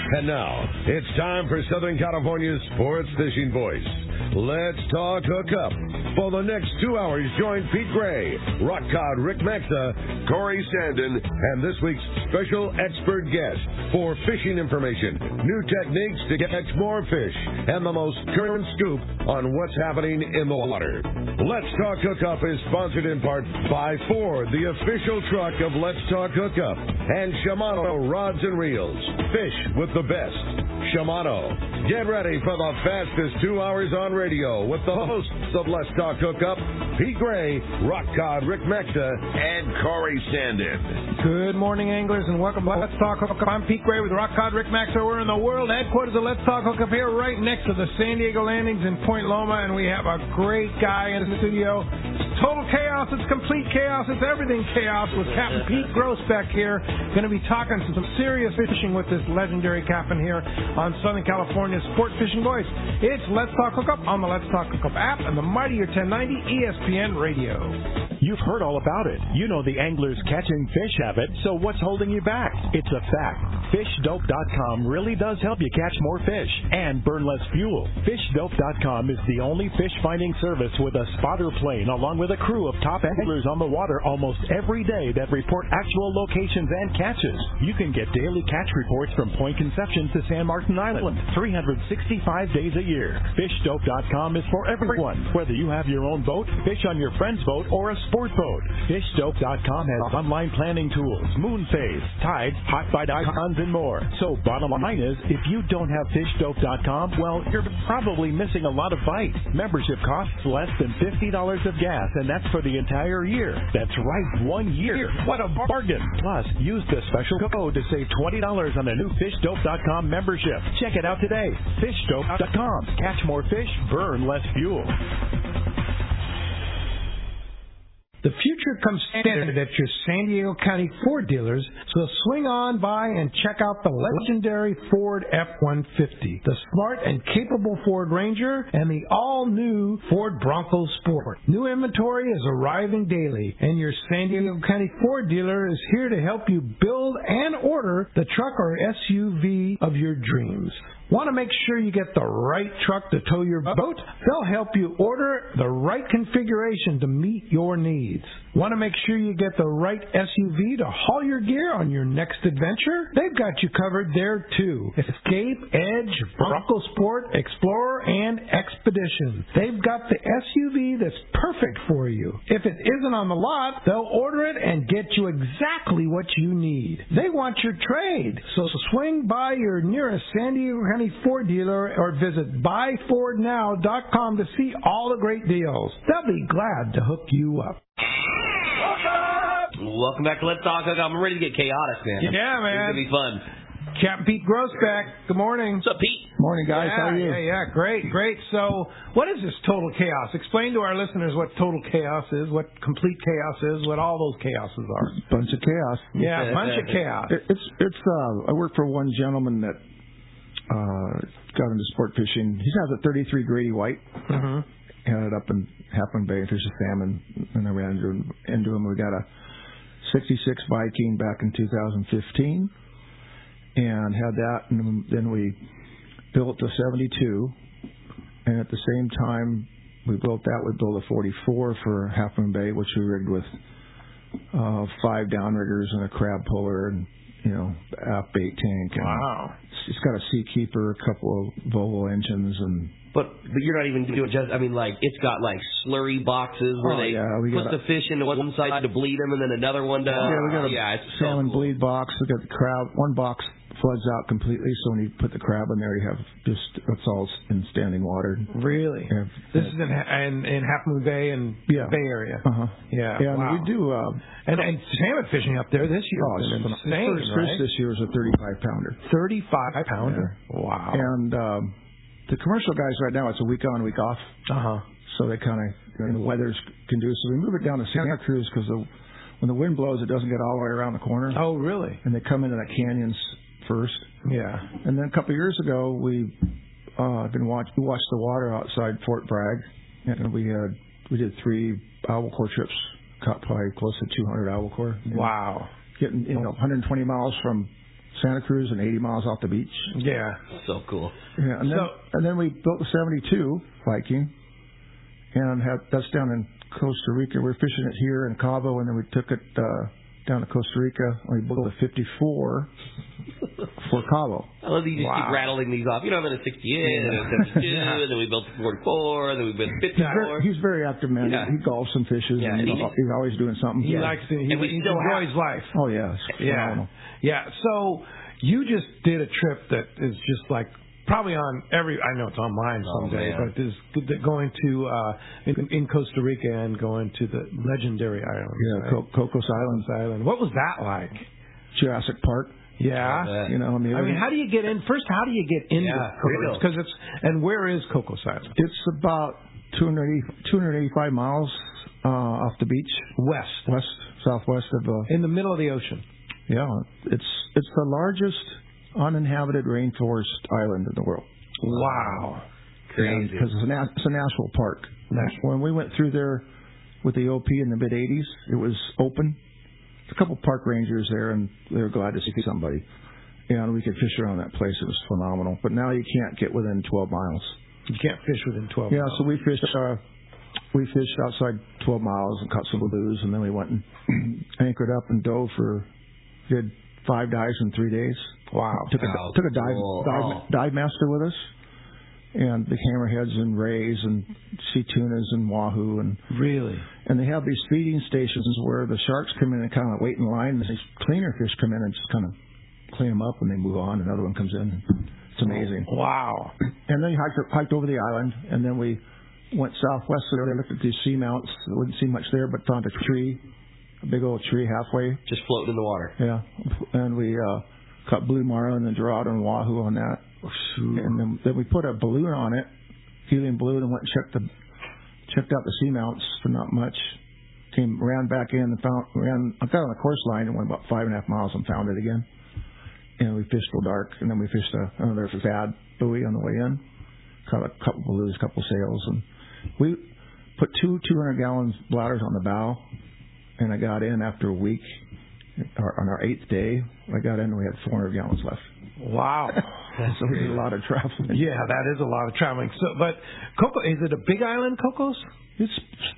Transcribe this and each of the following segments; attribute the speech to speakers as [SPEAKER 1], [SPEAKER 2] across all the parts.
[SPEAKER 1] And now, it's time for Southern California's sports fishing voice. Let's talk hookup. For the next 2 hours, join Pete Gray, Rock Cod Rick Maxa, Corey Sandin, and this week's special expert guest for fishing information, new techniques to catch more fish, and the most current scoop on what's happening in the water. Let's Talk Hookup is sponsored in part by Ford, the official truck of Let's Talk Hookup, and Shimano Rods and Reels. Fish with the best. Shimano. Get ready for the fastest 2 hours on radio with the hosts of Let's Talk Hookup, Pete Gray, Rock Cod Rick Mexa, and Corey Sandin.
[SPEAKER 2] Good morning, anglers, and welcome to Let's Talk Hookup. I'm Pete Gray with Rock Cod Rick Mexa. We're in the world headquarters of Let's Talk Hookup here right next to the San Diego Landings in Point Loma, and we have a great guy in the studio. It's total chaos. It's complete chaos. It's everything chaos with Captain Pete Grossbeck here. Going to be talking some serious fishing with this legendary captain here on Southern California's Sport Fishing Voice. It's Let's Talk Hookup on the Let's Talk Hookup app and the mightier 1090 ESPN radio.
[SPEAKER 3] You've heard all about it. You know the angler's catching fish habit, so what's holding you back? It's a fact. FishDope.com really does help you catch more fish and burn less fuel. FishDope.com is the only fish finding service with a spotter plane along with a crew of top anglers on the water almost every day that report actual locations and catches. You can get daily catch reports from Point Conception to San Martin Island, 365 days a year. FishDope.com is for everyone, whether you have your own boat, fish on your friend's boat, or a sport boat. FishDope.com has online planning tools, moon phase, tides, hot bite icons, and more. So bottom line is, if you don't have FishDope.com, well, you're probably missing a lot of bites. Membership costs less than $50 of gas, and that's for the entire year. That's right, 1 year. What a bargain. Plus, use the special code to save $20 on a new FishDope.com membership. Check it out today. FishDope.com. Catch more fish, burn less fuel.
[SPEAKER 2] The future comes standard at your San Diego County Ford dealers, so swing on by and check out the legendary Ford F-150, the smart and capable Ford Ranger, and the all-new Ford Bronco Sport. New inventory is arriving daily, and your San Diego County Ford dealer is here to help you build and order the truck or SUV of your dreams. Want to make sure you get the right truck to tow your boat? They'll help you order the right configuration to meet your needs. Want to make sure you get the right SUV to haul your gear on your next adventure? They've got you covered there too. Escape, Edge, Bronco Sport, Explorer, and Expedition. They've got the SUV that's perfect for you. If it isn't on the lot, they'll order it and get you exactly what you need. They want your trade, so swing by your nearest San Diego County Ford dealer or visit buyfordnow.com to see all the great deals. They'll be glad to hook you up.
[SPEAKER 4] Welcome back to Let's Talk. I'm ready to get chaotic, man.
[SPEAKER 2] Yeah, man.
[SPEAKER 4] It's going to be fun.
[SPEAKER 2] Captain Pete Grossbeck, good morning.
[SPEAKER 4] What's up, Pete?
[SPEAKER 5] Morning, guys. How are you?
[SPEAKER 2] Yeah, great. So, what is this total chaos? Explain to our listeners what total chaos is, what complete chaos is, what all those chaoses are.
[SPEAKER 5] Bunch of chaos.
[SPEAKER 2] Yeah, a bunch of chaos.
[SPEAKER 5] It's. I work for one gentleman that got into sport fishing. He has a 33 Grady White.
[SPEAKER 2] Mm-hmm.
[SPEAKER 5] Had it up in Half Moon Bay and fished salmon, and I ran into him. We got a 66 Viking back in 2015, and had that, and then we built the 72, and at the same time we built that, we built a 44 for Half Moon Bay, which we rigged with 5 downriggers and a crab puller and aft bait tank. And
[SPEAKER 2] wow!
[SPEAKER 5] It's got a Seakeeper, a couple of Volvo engines, and.
[SPEAKER 4] But you're not even doing just, it's got slurry boxes where they put the fish into one side to bleed them and then another one to...
[SPEAKER 5] we got a salmon bleed box. We got the crab. One box floods out completely, so when you put the crab in there, you have it's all in standing water.
[SPEAKER 2] Really? This is in Half Moon Bay and Bay Area.
[SPEAKER 5] Uh-huh.
[SPEAKER 2] Yeah,
[SPEAKER 5] wow. We do...
[SPEAKER 2] and salmon fishing up there this year.
[SPEAKER 5] The first this year was a 35-pounder.
[SPEAKER 2] 35-pounder? Yeah. Wow.
[SPEAKER 5] And... the commercial guys right now, it's a week on, week off. So they kind of, the weather's conducive. We move it down to Santa Cruz because when the wind blows, it doesn't get all the way around the corner.
[SPEAKER 2] Oh, really?
[SPEAKER 5] And they come into the canyons first.
[SPEAKER 2] Yeah.
[SPEAKER 5] And then a couple of years ago, we watched the water outside Fort Bragg, and we did 3 albacore trips, caught probably close to 200 albacore.
[SPEAKER 2] Wow.
[SPEAKER 5] Getting 120 miles from Santa Cruz and 80 miles off the beach.
[SPEAKER 2] Yeah.
[SPEAKER 4] So cool.
[SPEAKER 5] Yeah, and then we built the 72 Viking, and that's down in Costa Rica. We're fishing it here in Cabo, and then we took it down to Costa Rica, and we built a 54 for Cabo.
[SPEAKER 4] I love that you just keep rattling these off. You know, I'm in a 68, and a 72, and then we built a 44, and then we built a 54.
[SPEAKER 5] He's very active, man. Yeah. He golfs and fishes, and he's always doing something.
[SPEAKER 2] He likes to. He enjoys life.
[SPEAKER 5] Oh, yeah. Phenomenal.
[SPEAKER 2] Yeah. So you just did a trip that is just like probably on I know it's on mine someday, but is going to in Costa Rica and going to the legendary island.
[SPEAKER 5] Yeah, right? Cocos Island.
[SPEAKER 2] What was that like?
[SPEAKER 5] Jurassic Park.
[SPEAKER 2] Yeah.
[SPEAKER 5] You know, I mean,
[SPEAKER 2] how do you get in? First, how do you get into Cocos? Because and where is Cocos Island?
[SPEAKER 5] It's about 285 miles off the beach. Southwest of
[SPEAKER 2] in the middle of the ocean.
[SPEAKER 5] Yeah, it's the largest uninhabited rainforest island in the world.
[SPEAKER 2] Wow.
[SPEAKER 4] Crazy.
[SPEAKER 5] Because it's a national park. When we went through there with the OP in the mid-'80s, it was open. A couple park rangers there, and they were glad to see somebody. And we could fish around that place. It was phenomenal. But now you can't get within 12 miles.
[SPEAKER 2] You can't fish within 12 miles.
[SPEAKER 5] Yeah, so we fished outside 12 miles and caught some blues, and then we went and anchored up and dove did 5 dives in 3 days.
[SPEAKER 2] Wow.
[SPEAKER 5] Took a dive master with us, and the hammerheads and rays and sea tunas and wahoo and
[SPEAKER 2] really.
[SPEAKER 5] And they have these feeding stations where the sharks come in and kind of wait in line, and these cleaner fish come in and just kind of clean them up, and they move on. Another one comes in. It's amazing.
[SPEAKER 2] Wow.
[SPEAKER 5] And then you hiked over the island, and then we went southwest there. They looked at these seamounts. There wouldn't see much there, but found a tree. A big old tree halfway.
[SPEAKER 4] Just floating in the water.
[SPEAKER 5] Yeah. And we caught blue marlin and dorado and wahoo on that. And then we put a balloon on it, helium balloon, and went and checked out the seamounts for not much. Ran back in and I got on the course line and went about 5.5 miles and found it again. And we fished till dark. And then we fished another fad buoy on the way in. Caught a couple blues, a couple sails. And we put 200-gallon bladders on the bow. And I got in after a week. On our 8th day, I got in and we had 400 gallons left.
[SPEAKER 2] Wow.
[SPEAKER 5] So we did a lot of traveling.
[SPEAKER 2] Yeah, that is a lot of traveling. So, but is it a big island, Cocos?
[SPEAKER 5] It's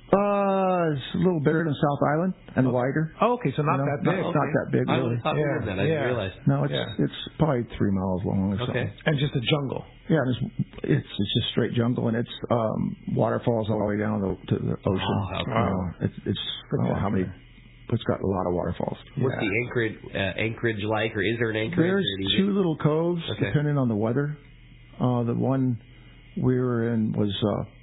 [SPEAKER 5] a little bigger than South Island and wider.
[SPEAKER 2] Oh, okay, so not that big.
[SPEAKER 5] Not that big, really.
[SPEAKER 4] I didn't realize.
[SPEAKER 5] No, it's probably 3 miles long or something.
[SPEAKER 2] And just a jungle.
[SPEAKER 5] Yeah, it's just straight jungle, and it's waterfalls all the way down to the ocean.
[SPEAKER 2] Wow.
[SPEAKER 5] It's I don't know how many. It's got a lot of waterfalls.
[SPEAKER 4] What's the anchorage like, or is there an anchorage?
[SPEAKER 5] There's 2 little coves, depending on the weather. The one we were in was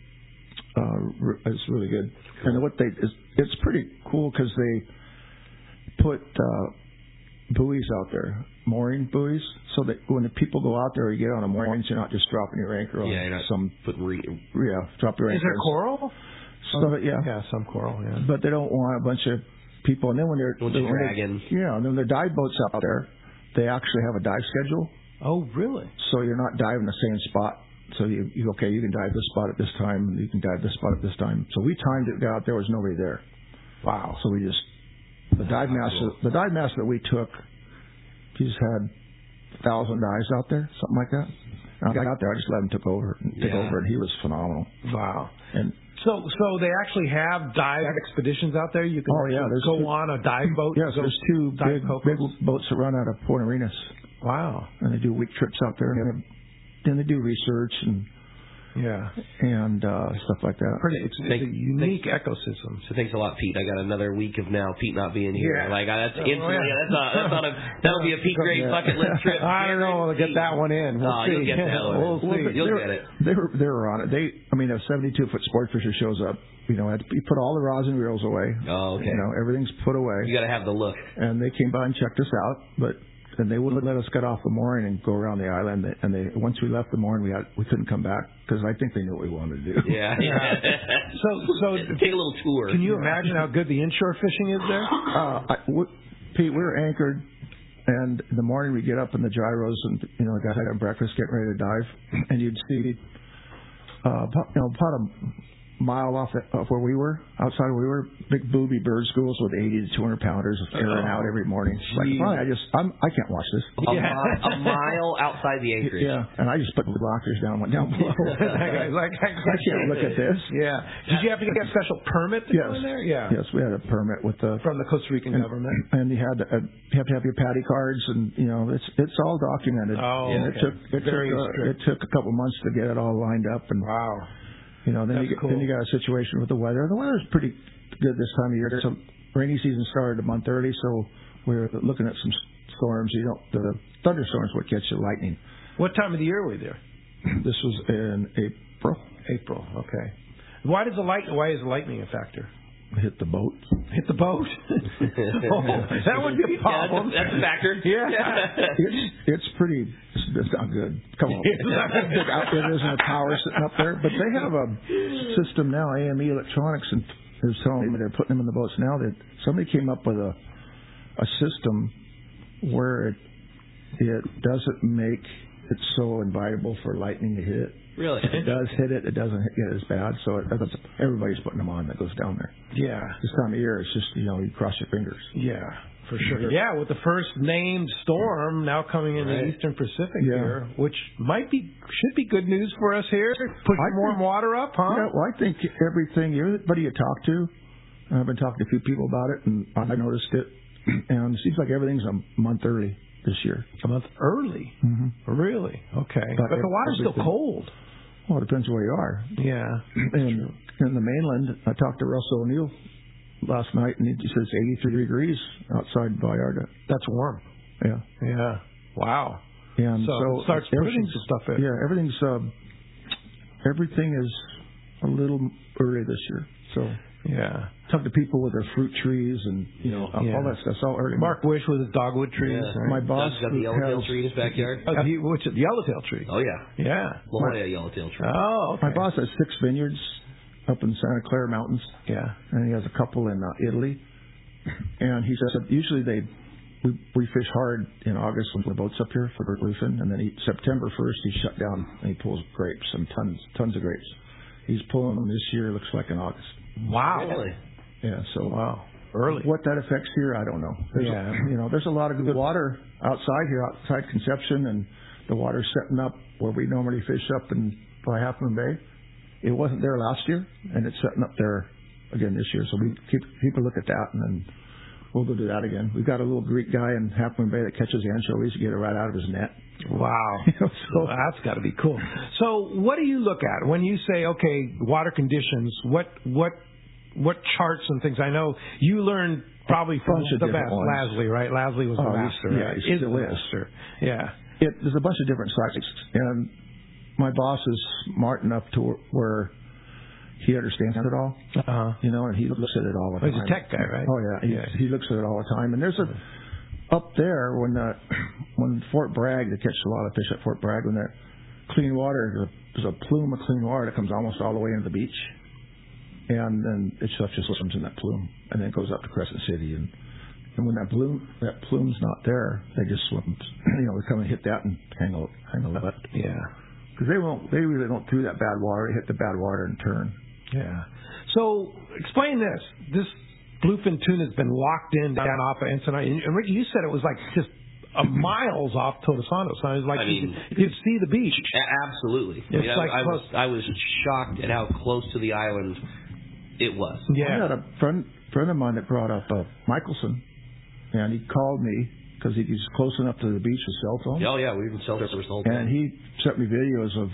[SPEAKER 5] it's really good. And it's pretty cool because they put buoys out there, mooring buoys, so that when the people go out there, you get on a mooring, you're not just dropping your anchor on drop your anchor.
[SPEAKER 2] Is there coral? Some coral. Yeah,
[SPEAKER 5] but they don't want a bunch of people. And then when they're
[SPEAKER 4] dragging,
[SPEAKER 5] and then their dive boats out there, they actually have a dive schedule.
[SPEAKER 2] Oh, really?
[SPEAKER 5] So you're not diving the same spot. So you can dive this spot at this time, and you can dive this spot at this time. So we timed it out. There was nobody there.
[SPEAKER 2] Wow.
[SPEAKER 5] So we just the dive master that we took, he just had 1,000 dives out there, something like that. And I got out there, I just let him take over, and he was phenomenal.
[SPEAKER 2] Wow.
[SPEAKER 5] And
[SPEAKER 2] so they actually have dive expeditions out there. You can go on a dive boat.
[SPEAKER 5] Yes, there's 2 big boats that run out of Port Arenas.
[SPEAKER 2] Wow.
[SPEAKER 5] And they do week trips out there, and then they do research and stuff like that.
[SPEAKER 2] It's a unique ecosystem.
[SPEAKER 4] So thanks a lot, Pete. I got another week of now Pete not being here. That'll be a Pete Gray bucket list trip.
[SPEAKER 2] I don't know. We'll get that one in.
[SPEAKER 4] You'll get that one.
[SPEAKER 2] We'll see.
[SPEAKER 4] You'll get it.
[SPEAKER 5] They were on it. A 72-foot sport fisher shows up. You put all the rods and reels away.
[SPEAKER 4] Oh, okay.
[SPEAKER 5] Everything's put away.
[SPEAKER 4] You got to have the look.
[SPEAKER 5] And they came by and checked us out, and they wouldn't let us get off the mooring and go around the island. And once we left the mooring, we couldn't come back because I think they knew what we wanted to do.
[SPEAKER 4] Yeah.
[SPEAKER 2] So
[SPEAKER 4] take a little tour.
[SPEAKER 2] Can you imagine how good the inshore fishing is there?
[SPEAKER 5] Pete, we were anchored, and in the morning we get up in the gyros and got to have breakfast, get ready to dive, and you'd see about mile off where we were, outside where we were, big booby bird schools with 80 to 200 pounders airing out every morning. Like, fine, I can't watch this.
[SPEAKER 4] A mile outside the acreage.
[SPEAKER 5] Yeah, and I just put the blockers down and went down below. I can't look at this.
[SPEAKER 2] Yeah. Did you have to get a special permit to go in there? Yeah.
[SPEAKER 5] Yes, we had a permit with
[SPEAKER 2] from the Costa Rican government.
[SPEAKER 5] And you have to have your paddy cards, and it's all documented.
[SPEAKER 2] Oh,
[SPEAKER 5] and it took a couple months to get it all lined up. And
[SPEAKER 2] wow.
[SPEAKER 5] Then you got a situation with the weather. The weather's pretty good this time of year. So rainy season started a month early, so we're looking at some storms. The thunderstorms would catch the lightning.
[SPEAKER 2] What time of the year were we there?
[SPEAKER 5] This was in April.
[SPEAKER 2] April, okay. Why is the lightning a factor?
[SPEAKER 5] Hit the boat.
[SPEAKER 2] Hit the boat? That would be a problem.
[SPEAKER 4] That's a factor.
[SPEAKER 2] Yeah.
[SPEAKER 5] It's not good. Come on. There isn't a tower sitting up there. But they have a system now, AME Electronics, and they're telling me they're putting them in the boats now. That somebody came up with a system where it doesn't make it so inviolable for lightning to hit it.
[SPEAKER 4] Really?
[SPEAKER 5] If it does hit it, it doesn't get as bad. So everybody's putting them on that goes down there.
[SPEAKER 2] Yeah.
[SPEAKER 5] This time of year, it's just, you cross your fingers.
[SPEAKER 2] Yeah, for sure. Yeah, with the first named storm now coming in the Eastern Pacific here, which should be good news for us here. Put more water up, huh?
[SPEAKER 5] Yeah, well, I think everybody you talk to, I've been talking to a few people about it, and I noticed it, and it seems like everything's a month early this year.
[SPEAKER 2] A month early? Mm-hmm. Really? Okay. But the water's still cold.
[SPEAKER 5] Well, it depends where you are.
[SPEAKER 2] Yeah.
[SPEAKER 5] And in the mainland, I talked to Russell O'Neill last night, and he says 83 degrees outside Vallarta.
[SPEAKER 2] That's warm.
[SPEAKER 5] Yeah.
[SPEAKER 2] Yeah. Wow.
[SPEAKER 5] And
[SPEAKER 2] so it starts pushing some stuff in.
[SPEAKER 5] Yeah, everything is a little early this year. So
[SPEAKER 2] yeah.
[SPEAKER 5] Talk to people with their fruit trees and all that stuff. It's all early.
[SPEAKER 2] Mark Wish with his dogwood trees.
[SPEAKER 4] Yeah.
[SPEAKER 2] Right?
[SPEAKER 5] My boss
[SPEAKER 4] got the yellowtail tree in his backyard.
[SPEAKER 2] Which is the yellowtail tree?
[SPEAKER 4] Oh yeah.
[SPEAKER 2] Yeah.
[SPEAKER 4] La Jolla yellowtail tree.
[SPEAKER 2] Oh, okay.
[SPEAKER 5] My boss has 6 vineyards up in Santa Clara Mountains.
[SPEAKER 2] Yeah.
[SPEAKER 5] And he has a couple in Italy. And he said usually we fish hard in August when the boat's up here for bluefin, and then September 1st he shut down and he pulls grapes and tons of grapes. He's pulling them this year. Looks like in August.
[SPEAKER 2] Wow.
[SPEAKER 4] Really?
[SPEAKER 5] Yeah. So
[SPEAKER 2] wow. Early.
[SPEAKER 5] What that affects here, I don't know. There's a lot of good water outside Conception, and the water's setting up where we normally fish up in Half Moon Bay. It wasn't there last year, and it's setting up there again this year. So we keep a look at that, and then we'll go do that again. We've got a little Greek guy in Half Moon Bay that catches anchovies. You get it right out of his net.
[SPEAKER 2] Wow. So that's got to be cool. So what do you look at when you say, okay, water conditions? What charts and things? I know you learned probably from the best, Lasley, right? Lasley was the master.
[SPEAKER 5] Yeah,
[SPEAKER 2] right? Is the master. Yeah.
[SPEAKER 5] There's a bunch of different sites, and my boss is smart enough to where he understands it all. And he looks at it all the time.
[SPEAKER 2] He's a tech guy, right?
[SPEAKER 5] Oh yeah, he looks at it all the time. And there's up there when Fort Bragg, they catch a lot of fish at Fort Bragg. When that clean water, there's a plume of clean water that comes almost all the way into the beach. And then it just swims in that plume, and then it goes up to Crescent City. And when that plume's not there, they just swim. They come and hit that and hang a left.
[SPEAKER 2] Yeah.
[SPEAKER 5] Because they really don't do that bad water. They hit the bad water and turn.
[SPEAKER 2] Yeah. So explain this. This bluefin tuna has been locked in down off of Ensenada. And Ricky, you said it was like just miles off Todos Santos. You'd see the beach.
[SPEAKER 4] Absolutely. I was shocked at how close to the island it was.
[SPEAKER 5] Yeah. I had a friend of mine that brought up Michelson, and he called me because he's close enough to the beach with cell phone.
[SPEAKER 4] Oh yeah, we even cell service all the time.
[SPEAKER 5] And he sent me videos of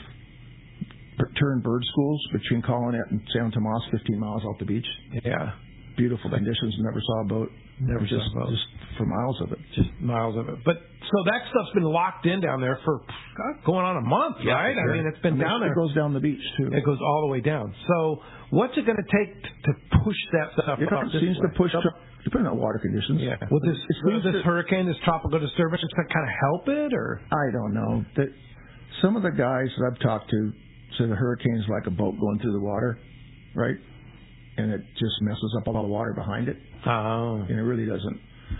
[SPEAKER 5] turned bird schools between Collinet and San Tomas, 15 miles off the beach.
[SPEAKER 2] Yeah.
[SPEAKER 5] Beautiful conditions. Never saw a boat. Just for miles of it.
[SPEAKER 2] Just miles of it. But so that stuff's been locked in down there for going on a month, right?
[SPEAKER 5] Sure.
[SPEAKER 2] I mean, it's been down there.
[SPEAKER 5] It goes down the beach too.
[SPEAKER 2] It goes all the way down. So what's it going to take to push that stuff up?
[SPEAKER 5] It seems to push up, depending on water conditions.
[SPEAKER 2] Yeah. Will this hurricane, this tropical disturbance, kind of help it, or?
[SPEAKER 5] I don't know. Some of the guys that I've talked to say the hurricane's like a boat going through the water, right? And it just messes up all the water behind it.
[SPEAKER 2] Oh.
[SPEAKER 5] And it really doesn't.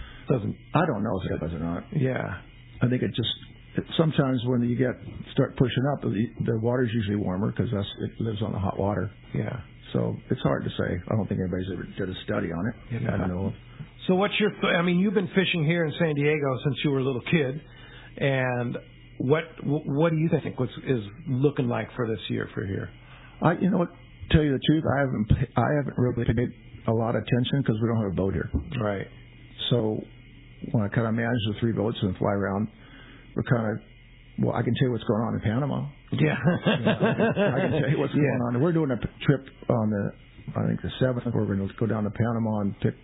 [SPEAKER 5] I don't know if it does or not.
[SPEAKER 2] Yeah.
[SPEAKER 5] I think sometimes when you start pushing up, the water's usually warmer because it lives on the hot water.
[SPEAKER 2] Yeah.
[SPEAKER 5] So it's hard to say. I don't think anybody's ever did a study on it.
[SPEAKER 2] Yeah.
[SPEAKER 5] I don't know.
[SPEAKER 2] So what's your? I mean, you've been fishing here in San Diego since you were a little kid, and what do you think is looking like for this year for here?
[SPEAKER 5] You know what? Tell you the truth, I haven't really paid a lot of attention because we don't have a boat here.
[SPEAKER 2] Right.
[SPEAKER 5] So when I kind of manage the 3 boats and fly around, we're kind of, well, I can tell you what's going on in Panama.
[SPEAKER 2] Yeah.
[SPEAKER 5] I can tell you what's going on. We're doing a trip on I think the 7th. We're going to go down to Panama and pick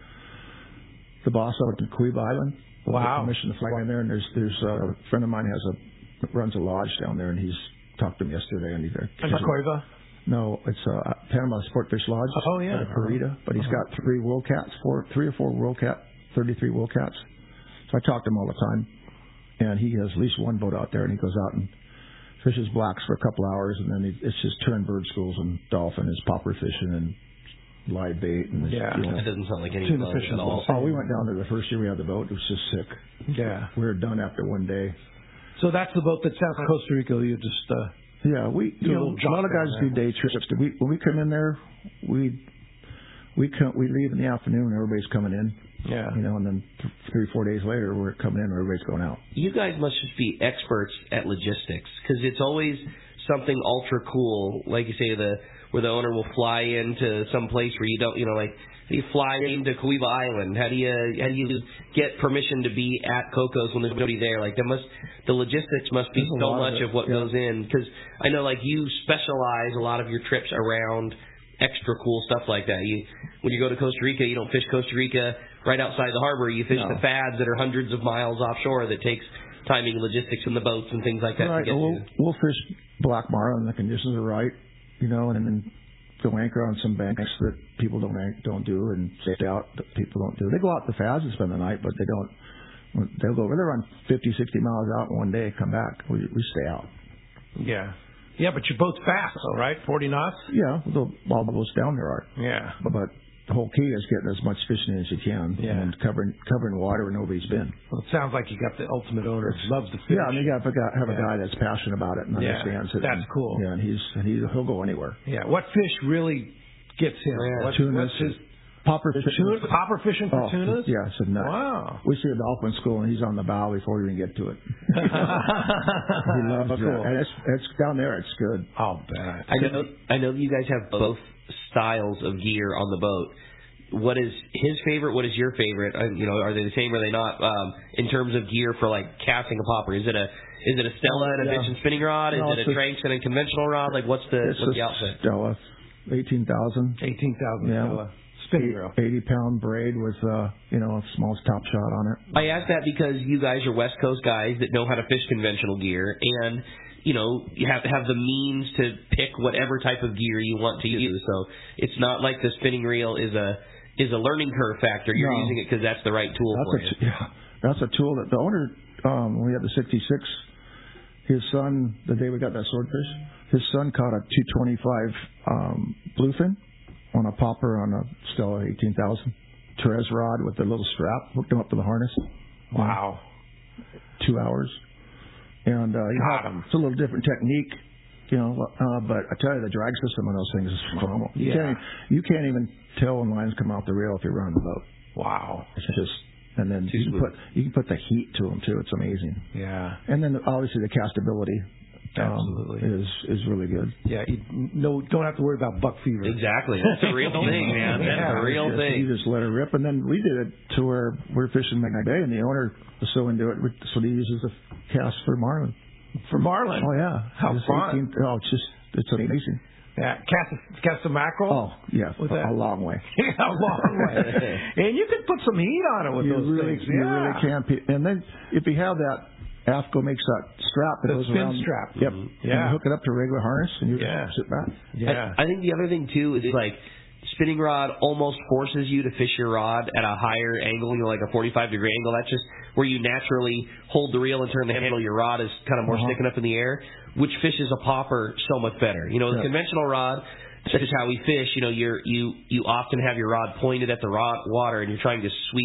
[SPEAKER 5] the boss out to Cuiba Island.
[SPEAKER 2] Wow.
[SPEAKER 5] Permission to fly in there, and there's a friend of mine runs a lodge down there, and he's talked to him yesterday, and he's there.
[SPEAKER 2] Cuiba?
[SPEAKER 5] No, it's Panama Sportfish Lodge.
[SPEAKER 2] Oh, yeah.
[SPEAKER 5] At Parita. But he's got 3 WorldCats, 3 or 4 WorldCat, 33 WorldCats. So I talk to him all the time. And he has at least one boat out there, and he goes out and fishes blacks for a couple hours, and then it's just turn bird schools and dolphin, his popper fishing and live bait. And
[SPEAKER 4] That doesn't sound like any fun at all.
[SPEAKER 5] Oh, we went down there the first year we had the boat. It was just sick.
[SPEAKER 2] Yeah.
[SPEAKER 5] We were done after one day.
[SPEAKER 2] So that's the boat that's south of Costa Rica. You just...
[SPEAKER 5] Yeah, a lot of guys do day trips. When we come in there, we leave in the afternoon. Everybody's coming in.
[SPEAKER 2] Yeah.
[SPEAKER 5] And then 3 or 4 days later, we're coming in and everybody's going out.
[SPEAKER 4] You guys must just be experts at logistics because it's always something ultra cool, like you say, where the owner will fly into some place where you don't, like. How do you fly into Cuiba Island? How do you get permission to be at Cocos when there's nobody there? Like the logistics must be so much of what goes in. Because I know like you specialize a lot of your trips around extra cool stuff like that. When you go to Costa Rica, you don't fish Costa Rica right outside the harbor. You fish the fads that are hundreds of miles offshore that takes timing and logistics in the boats and things like that.
[SPEAKER 5] Right. We'll fish black marlin when the conditions are right, and then go anchor on some banks that people don't do and stay out that people don't do. They go out to fads and spend the night, but they don't. They'll go over there, run 50, 60 miles out in one day, come back. We stay out.
[SPEAKER 2] Yeah. Yeah, but your boat's fast, though, right? 40 knots?
[SPEAKER 5] Yeah, all the boats down there are.
[SPEAKER 2] Yeah.
[SPEAKER 5] But the whole key is getting as much fishing as you can and covering water where nobody's been.
[SPEAKER 2] Well, it sounds like you got the ultimate owner who loves to fish.
[SPEAKER 5] Yeah, and you have a guy that's passionate about it and understands it.
[SPEAKER 2] That's cool.
[SPEAKER 5] Yeah, and he'll go anywhere.
[SPEAKER 2] Yeah, what fish really gets him?
[SPEAKER 5] Tunas. Popper fishing.
[SPEAKER 2] Popper fishing for tunas?
[SPEAKER 5] Yeah, it's a nut.
[SPEAKER 2] Wow.
[SPEAKER 5] We see a dolphin school, and he's on the bow before we even get to it. He loves it. And it's down there. It's good.
[SPEAKER 2] I'll bet.
[SPEAKER 4] I know you guys have both styles of gear on the boat. What is his favorite? What is your favorite? Are they the same? Or are they not? In terms of gear for like casting a popper, is it a Stella and a Vision spinning rod? Is it a Tranx and a conventional rod? Like what's the outfit?
[SPEAKER 5] Stella, 18,000.
[SPEAKER 2] 18,000 Stella. Spinning reel.
[SPEAKER 5] 80-pound braid with a small top shot on it.
[SPEAKER 4] I ask that because you guys are West Coast guys that know how to fish conventional gear, and you have to have the means to pick whatever type of gear you want to use. So it's not like the spinning reel is a learning curve factor. You're using it because that's the right tool for you.
[SPEAKER 5] Yeah, that's a tool that the owner. When we had the 66, his son, the day we got that swordfish, his son caught a 225 bluefin on a popper on a Stella 18,000 Terez rod with a little strap, hooked him up to the harness.
[SPEAKER 2] Wow.
[SPEAKER 5] 2 hours. And
[SPEAKER 2] got him.
[SPEAKER 5] It's a little different technique, but I tell you, the drag system on those things is phenomenal.
[SPEAKER 2] Yeah.
[SPEAKER 5] You can't even tell when lines come out the reel if you're running the boat.
[SPEAKER 2] Wow.
[SPEAKER 5] It's just, and then you can put the heat to them too. It's amazing.
[SPEAKER 2] Yeah.
[SPEAKER 5] And then obviously the castability.
[SPEAKER 2] Absolutely.
[SPEAKER 5] Is really good.
[SPEAKER 2] Yeah, don't have to worry about buck fever.
[SPEAKER 4] Exactly. That's a real thing, man. That's a real thing.
[SPEAKER 5] You just let it rip. And then we did it to where we're fishing McKnight Bay, and the owner was so into it, so he uses the cast for marlin.
[SPEAKER 2] For marlin?
[SPEAKER 5] Oh, yeah.
[SPEAKER 2] How fun.
[SPEAKER 5] It's amazing.
[SPEAKER 2] Yeah, cast a mackerel?
[SPEAKER 5] Oh, yeah, a long way.
[SPEAKER 2] A long way. And you can put some heat on it with those things.
[SPEAKER 5] You really can. And then if you have that, AFCO makes that strap that goes around.
[SPEAKER 2] The spin strap.
[SPEAKER 5] Yep.
[SPEAKER 2] Yeah.
[SPEAKER 5] And you hook it up to a regular harness, and you sit back.
[SPEAKER 2] Yeah.
[SPEAKER 4] I think the other thing, too, is like spinning rod almost forces you to fish your rod at a higher angle, like a 45-degree angle. That's just where you naturally hold the reel and turn the handle. Your rod is kind of more sticking up in the air, which fishes a popper so much better. The conventional rod, that's just how we fish. You often have your rod pointed at the water, and you're trying to sweep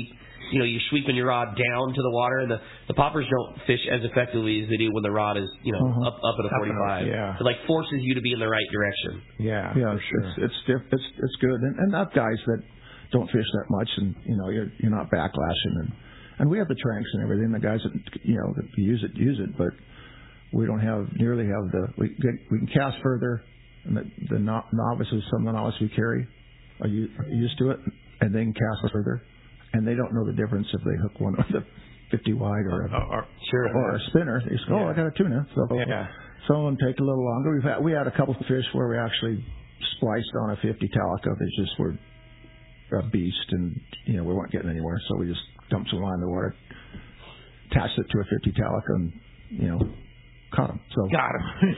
[SPEAKER 4] you're sweeping your rod down to the water, and the poppers don't fish as effectively as they do when the rod is, up at a 45.
[SPEAKER 5] Yeah.
[SPEAKER 4] It forces you to be in the right direction.
[SPEAKER 5] Yeah, for sure. It's good, and not guys that don't fish that much, and you're not backlashing, and we have the tranks and everything. The guys that that use it, but we don't nearly have we can cast further, and the novices, some of the novices we carry are used to it, and they can cast further, and they don't know the difference if they hook one with a 50 wide or a spinner. They just go, I got a tuna. So some of them take a little longer. We had a couple of fish where we actually spliced on a 50 Talica. They just were a beast, and we weren't getting anywhere, so we just dumped some line in the water, attached it to a 50 Talica, and caught them. So
[SPEAKER 2] got him.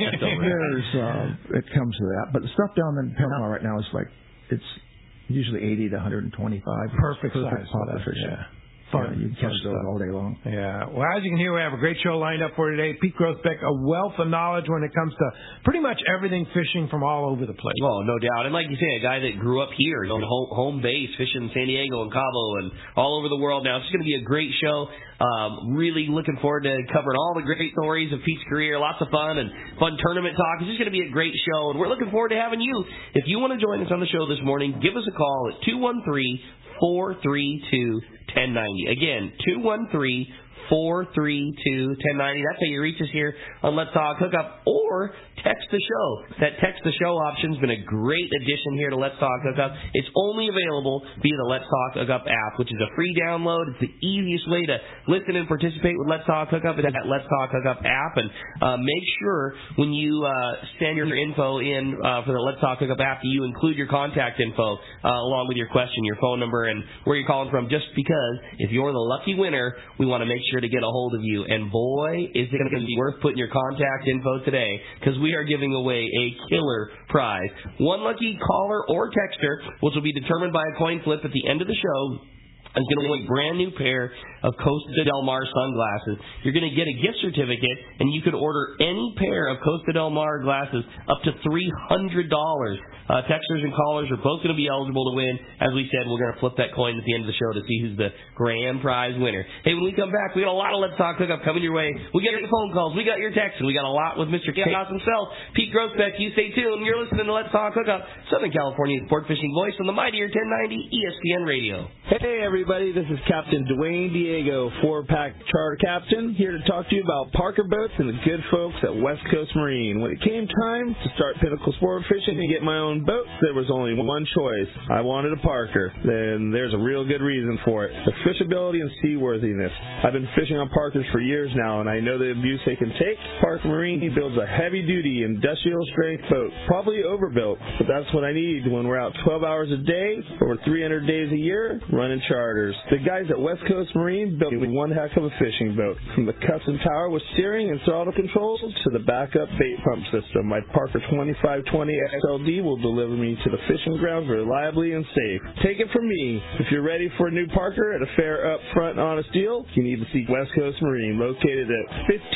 [SPEAKER 5] It comes to that, but the stuff down in Panama right now is it's usually 80 to 125.
[SPEAKER 2] Perfect size
[SPEAKER 5] popper fishing.
[SPEAKER 2] Yeah.
[SPEAKER 5] Fun. You can catch those all day long.
[SPEAKER 2] Yeah. Well, as you can hear, we have a great show lined up for today. Pete Groesbeck, a wealth of knowledge when it comes to pretty much everything fishing from all over the place.
[SPEAKER 4] Oh, no doubt. And like you say, a guy that grew up here, home base, fishing in San Diego and Cabo and all over the world now. It's going to be a great show. Really looking forward to covering all the great stories of Pete's career. Lots of fun and fun tournament talk. It's just going to be a great show, and we're looking forward to having you. If you want to join us on the show this morning, give us a call at 213-432-1090. Again, 213-432-1090. That's how you reach us here on Let's Talk Hookup, or text the show. That text the show option's been a great addition here to Let's Talk Hookup. It's only available via the Let's Talk Hookup app, which is a free download. It's the easiest way to listen and participate with Let's Talk Hookup. It's that Let's Talk Hookup app, and make sure when you send your info in for the Let's Talk Hookup app, you include your contact info along with your question, your phone number, and where you're calling from, just because if you're the lucky winner, we want to make sure to get a hold of you. And boy, is it going to be worth putting your contact info today, because we are giving away a killer prize. One lucky caller or texter, which will be determined by a coin flip at the end of the show, is going to win a brand new pair of Costa Del Mar sunglasses. You're going to get a gift certificate, and you could order any pair of Costa Del Mar glasses up to $300. Texters and callers are both going to be eligible to win. As we said, we're going to flip that coin at the end of the show to see who's the grand prize winner. Hey, when we come back, we got a lot of Let's Talk Hookup coming your way. We got your phone calls, we got your texts, and we got a lot with Mr. Chaos himself, Pete Groesbeck. You stay tuned. You're listening to Let's Talk Hookup, Southern California's sport fishing voice on the mightier 1090 ESPN Radio.
[SPEAKER 6] Hey, everybody, this is Captain Dwayne Diego, 4-pack charter captain, here to talk to you about Parker Boats and the good folks at West Coast Marine. When it came time to start Pinnacle Sport Fishing and get my own boat, there was only one choice. I wanted a Parker. Then there's a real good reason for it: the fishability and seaworthiness. I've been fishing on Parkers for years now, and I know the abuse they can take. Parker Marine builds a heavy-duty industrial-strength boat, probably overbuilt, but that's what I need when we're out 12 hours a day, over 300 days a year, running charters. The guys at West Coast Marine built one heck of a fishing boat. From the custom tower with steering and throttle controls to the backup bait pump system, my Parker 2520 XLD will deliver me to the fishing grounds reliably and safe. Take it from me, if you're ready for a new Parker at a fair, upfront, honest deal, you need to see West Coast Marine, located at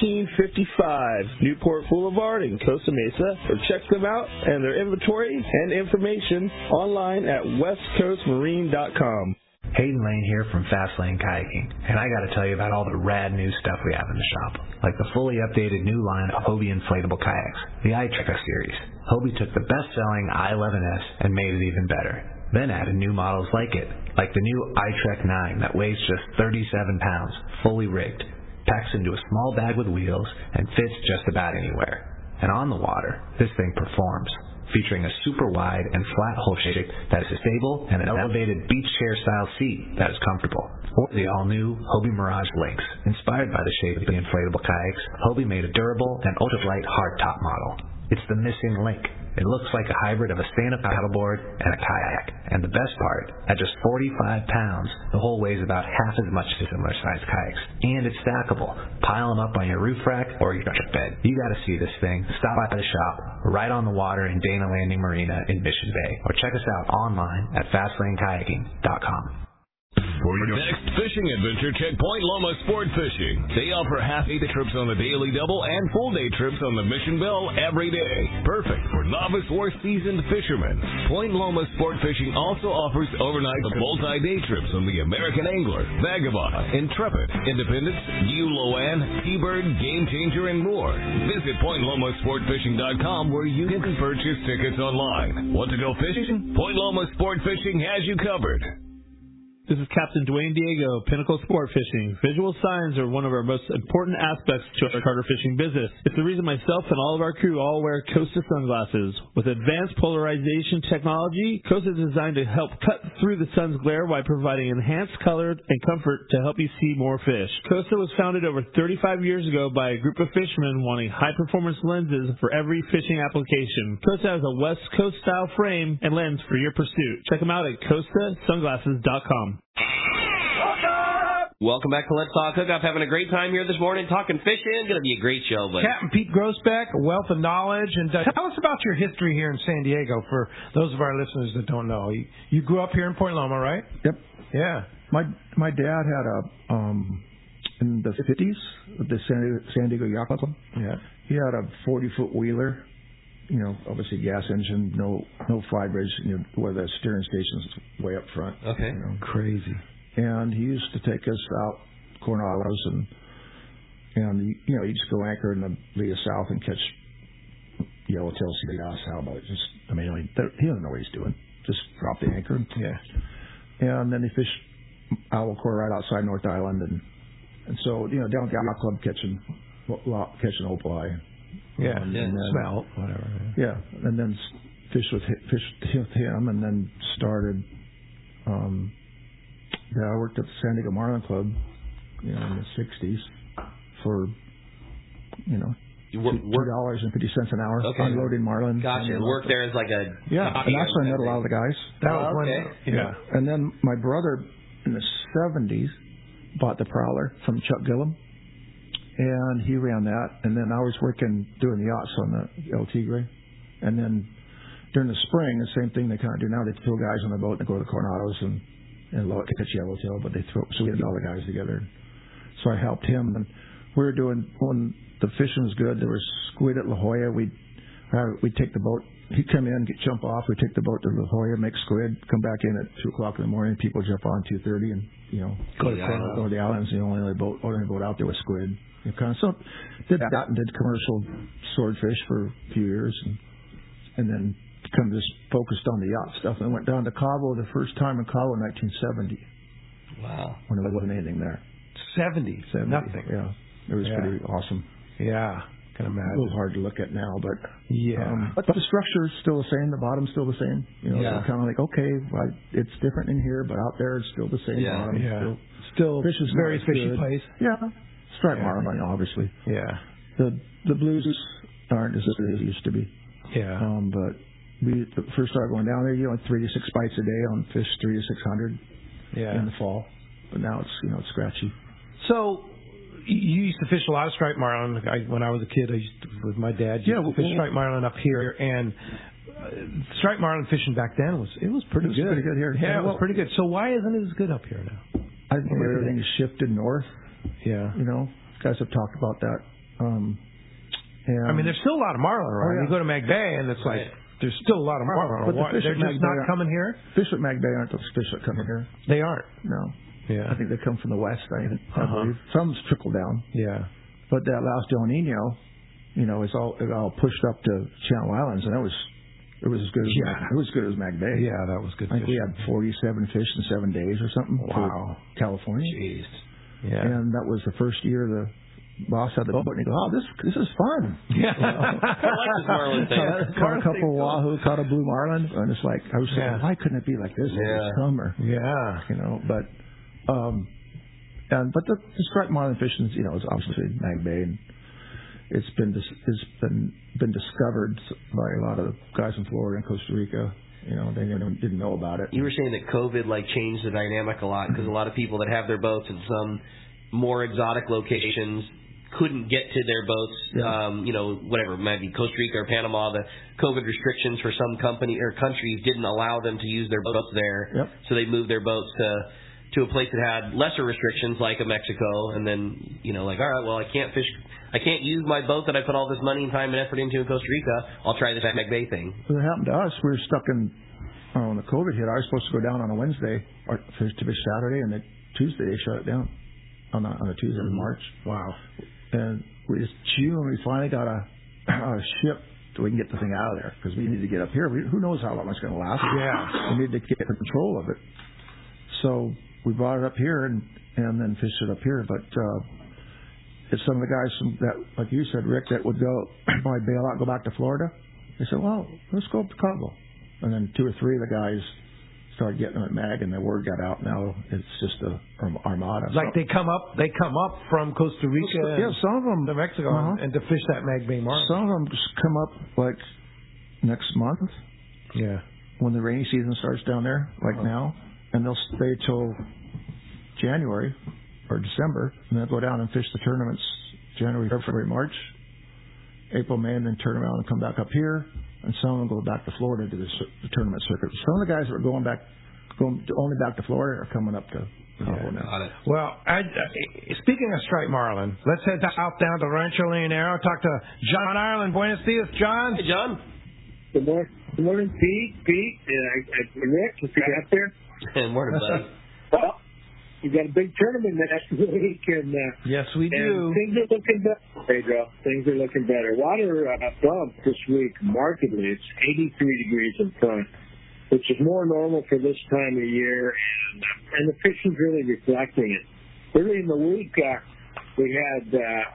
[SPEAKER 6] 1555 Newport Boulevard in Costa Mesa, or check them out and their inventory and information online at westcoastmarine.com.
[SPEAKER 7] Hayden Lane here from Fast Lane Kayaking, and I gotta tell you about all the rad new stuff we have in the shop, like the fully updated new line of Hobie inflatable kayaks, the iTrek series. Hobie took the best-selling I-11S and made it even better, then added new models like it, like the new iTrek 9 that weighs just 37 pounds, fully rigged, packs into a small bag with wheels, and fits just about anywhere. And on the water, this thing performs, featuring a super wide and flat hull shape that is stable and an elevated beach chair style seat that is comfortable. Or the all-new Hobie Mirage Lynx. Inspired by the shape of the inflatable kayaks, Hobie made a durable and ultralight hardtop model. It's the missing link. It looks like a hybrid of a stand-up paddleboard and a kayak. And the best part, at just 45 pounds, the hull weighs about half as much as similar-sized kayaks. And it's stackable. Pile them up on your roof rack or your bed. You gotta see this thing. Stop by the shop, right on the water in Dana Landing Marina in Mission Bay. Or check us out online at FastlaneKayaking.com.
[SPEAKER 8] For your next fishing adventure, check Point Loma Sport Fishing. They offer half-day trips on the Daily Double and full-day trips on the Mission Bell every day. Perfect for novice or seasoned fishermen. Point Loma Sport Fishing also offers overnight multi-day trips on the American Angler, Vagabond, Intrepid, Independence, Loan, Seabird, Game Changer, and more. Visit PointLomaSportFishing.com where you can purchase tickets online. Want to go fishing? Point Loma Sport Fishing has you covered.
[SPEAKER 6] This is Captain Dwayne Diego, Pinnacle Sport Fishing. Visual signs are one of our most important aspects to our charter fishing business. It's the reason myself and all of our crew all wear Costa sunglasses. With advanced polarization technology, Costa is designed to help cut through the sun's glare while providing enhanced color and comfort to help you see more fish. Costa was founded over 35 years ago by a group of fishermen wanting high-performance lenses for every fishing application. Costa has a West Coast style frame and lens for your pursuit. Check them out at CostaSunglasses.com.
[SPEAKER 4] Welcome back to Let's Talk Hookup. Having a great time here this morning talking fishing. Going to be a great show. But
[SPEAKER 2] Captain Pete Grossbeck, a wealth of knowledge. And tell us about your history here in San Diego for those of our listeners that don't know. You grew up here in Point Loma, right?
[SPEAKER 5] Yep.
[SPEAKER 2] Yeah.
[SPEAKER 5] My dad had in the 50s, the San Diego Yacht Club.
[SPEAKER 2] Yeah.
[SPEAKER 5] He had a 40-foot wheeler, obviously gas engine, no flybridge, where the steering station's way up front.
[SPEAKER 4] Okay.
[SPEAKER 2] Crazy.
[SPEAKER 5] And he used to take us out Coronados and you just go anchor in the Lee South and catch yellowtail sea bass. How about it? He doesn't know what he's doing. Just drop the anchor.
[SPEAKER 2] Yeah.
[SPEAKER 5] And then he fished Albacore right outside North Island, and so down at the Yacht Club catching opaleye.
[SPEAKER 2] Yeah.
[SPEAKER 5] And then,
[SPEAKER 2] smelt, whatever.
[SPEAKER 5] Yeah, and then fished with him, and then started. I worked at the San Diego Marlin Club, in the 60s for, $2.50 an hour unloading marlin.
[SPEAKER 4] Gotcha. And work there as like a...
[SPEAKER 5] Yeah, and that's when I met a lot of the guys.
[SPEAKER 2] That was when... Yeah.
[SPEAKER 5] And then my brother in the 70s bought the Prowler from Chuck Gillum, and he ran that. And then I was doing the yachts on the El Tigre. And then during the spring, the same thing they kind of do now. They throw guys on the boat and they go to the Coronados and catch yellowtail, but so we had all the guys together. So I helped him, and we were doing, when the fishing was good, there was squid at La Jolla. We'd take the boat, he'd come in, jump off, we'd take the boat to La Jolla, make squid, come back in at 2 o'clock in the morning, people jump on 2:30 and, go to the islands, the only boat out there was squid. So did that and did commercial swordfish for a few years, and then kind of just focused on the yacht stuff. And I went down to Cabo the first time in Cabo in 1970.
[SPEAKER 4] Wow.
[SPEAKER 5] When there wasn't anything there.
[SPEAKER 2] 70. Nothing.
[SPEAKER 5] Yeah. It was pretty awesome.
[SPEAKER 2] Yeah. Can imagine.
[SPEAKER 5] A little hard to look at now, but
[SPEAKER 2] but
[SPEAKER 5] the structure is still the same. The bottom's still the same. Kind of like, okay, it's different in here, but out there it's still the same.
[SPEAKER 2] Yeah.
[SPEAKER 5] Bottom.
[SPEAKER 2] Still
[SPEAKER 5] fish is
[SPEAKER 2] very fishy
[SPEAKER 5] good.
[SPEAKER 2] place.
[SPEAKER 5] Yeah. Striped marlin, obviously.
[SPEAKER 2] Yeah.
[SPEAKER 5] The blues aren't as good as they used to be.
[SPEAKER 2] Yeah.
[SPEAKER 5] But we first started going down there, 3 to 6 bites a day on fish 300 to 600 in the fall. But now it's it's scratchy.
[SPEAKER 2] So you used to fish a lot of striped marlin. When I was a kid, I used to, with my dad, fish striped marlin up here, and striped marlin fishing back then was pretty good.
[SPEAKER 5] Pretty good here.
[SPEAKER 2] Yeah, it was pretty good. So why isn't it as good up here now?
[SPEAKER 5] I think everything's shifted north.
[SPEAKER 2] Yeah.
[SPEAKER 5] Guys have talked about that. And
[SPEAKER 2] there's still a lot of marlin around. You go to Mag Bay, and it's like. There's still a lot of marlin.
[SPEAKER 5] But the fish
[SPEAKER 2] they're just not coming here?
[SPEAKER 5] Fish at Mag Bay aren't those fish that come in here.
[SPEAKER 2] They aren't?
[SPEAKER 5] No.
[SPEAKER 2] Yeah.
[SPEAKER 5] I think they come from the west, I believe. Some's trickle down.
[SPEAKER 2] Yeah.
[SPEAKER 5] But that last El Nino, it's all pushed up to Channel Islands, and it was as good as Mag Bay.
[SPEAKER 2] Yeah, that was good.
[SPEAKER 5] I think we had 47 fish in 7 days or something.
[SPEAKER 2] Wow.
[SPEAKER 5] For California.
[SPEAKER 2] Jeez. Yeah.
[SPEAKER 5] And that was the first year the boss had the boat, and he goes, "Oh, this is fun."
[SPEAKER 2] Yeah.
[SPEAKER 4] I like this marlin thing.
[SPEAKER 5] Caught a couple of wahoo, caught a blue marlin, and it's like I was saying, why couldn't it be like this every summer?
[SPEAKER 2] Yeah.
[SPEAKER 5] But the striped marlin fishing, is obviously Mag Bay, and it's been discovered by a lot of guys in Florida and Costa Rica. They didn't know about it.
[SPEAKER 4] You were saying that COVID changed the dynamic a lot because a lot of people that have their boats in some more exotic locations couldn't get to their boats, whatever, maybe Costa Rica or Panama. The COVID restrictions for some company or countries didn't allow them to use their boats there, so they moved their boats to to a place that had lesser restrictions, like a Mexico, and then, all right, well, I can't use my boat that I put all this money and time and effort into in Costa Rica. I'll try this Mac Bay thing.
[SPEAKER 5] Well, it happened to us. We were stuck in, when the COVID hit, I was supposed to go down on a Wednesday or to fish Saturday, and then Tuesday they shut it down on a Tuesday in March.
[SPEAKER 2] Wow.
[SPEAKER 5] And it's June, we finally got a ship so we can get the thing out of there, because we need to get up here. Who knows how long it's going to last?
[SPEAKER 2] Yeah.
[SPEAKER 5] We need to get control of it. So we brought it up here and then fished it up here. But if some of the guys that, like you said, Rick, that would go, might bail out and go back to Florida, they said, well, let's go up to Cabo. And then 2 or 3 of the guys started getting them at Mag, and the word got out. Now it's just a armada.
[SPEAKER 2] Like they come up from Costa Rica,
[SPEAKER 5] yeah, some of them
[SPEAKER 2] to Mexico, and to fish that Mag Bay market.
[SPEAKER 5] Some of them just come up like next month.
[SPEAKER 2] Yeah.
[SPEAKER 5] When the rainy season starts down there, like now, and they'll stay till January or December, and then go down and fish the tournaments January, February, March, April, May, and then turn around and come back up here. And some of them go back to Florida to the tournament circuit. Some of the guys that are going only back to Florida are coming up to Cabo now.
[SPEAKER 2] Well, speaking of striped marlin, let's head out down to Rancho Leonero. Talk to John Ireland. Buenos dias, John.
[SPEAKER 4] Hey, John.
[SPEAKER 9] Good morning, Pete, and Rick, if you're out there.
[SPEAKER 4] Good morning, buddy.
[SPEAKER 9] Well, you got a big tournament next week, and
[SPEAKER 2] yes, we do.
[SPEAKER 9] And things are looking better, Pedro. Things are looking better. Water bumped this week markedly. It's 83 degrees in front, which is more normal for this time of year, and the fishing's really reflecting it. Early in the week, we had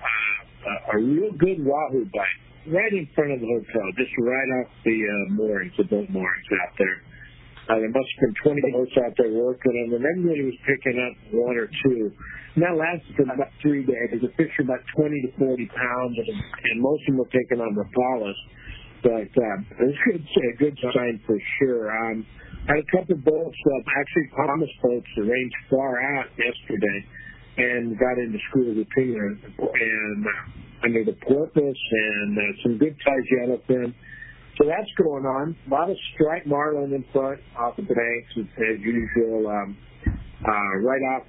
[SPEAKER 9] a real good wahoo bite right in front of the hotel, just right off the moorings, the boat moorings out there. There must have been 20 boats out there working them, and everybody was picking up 1 or 2. And that lasted for about 3 days. The fish were about 20 to 40 pounds, and most of them were taking on Rapalas. But it was a good sign for sure. I had a couple of boats, actually Thomas boats, that ranged far out yesterday and got into School of the Pinger and under the porpoise and some good size yellowfin. So that's going on. A lot of striped marlin in front off the banks, as usual, right off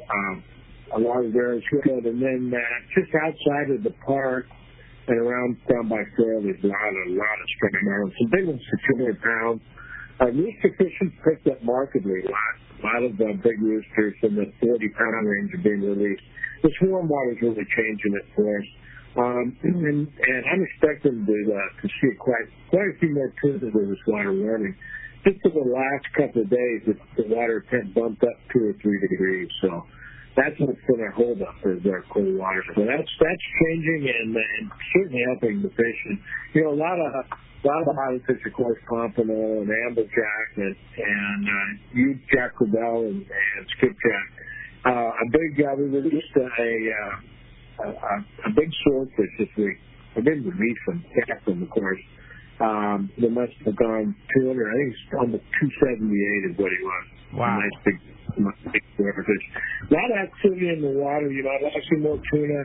[SPEAKER 9] a lot of various good. And then just outside of the park and around down by Fair, there's a lot of striped marlin. Some big ones for 200 pounds. Rooster fishing picked up markedly. A lot of big roosters in the 40-pound range are being released. This warm water is really changing it for us. And I'm expecting to see quite a few more tunas with this water warming. Just for the last couple of days, the water temp bumped up 2 or 3 degrees. So that's what's going to hold up is our cold water. So that's changing and certainly helping the fishing. A lot of highly fish, of course, pompano and amblejack and huge Jack Rubel and skipjack. We released a big swordfish this week. I didn't release them, catch them, of course. They must have gone 200. I think it's almost 278 is what he was.
[SPEAKER 2] Wow.
[SPEAKER 9] A nice big swordfish. A lot of activity in the water. I'd like to see more tuna.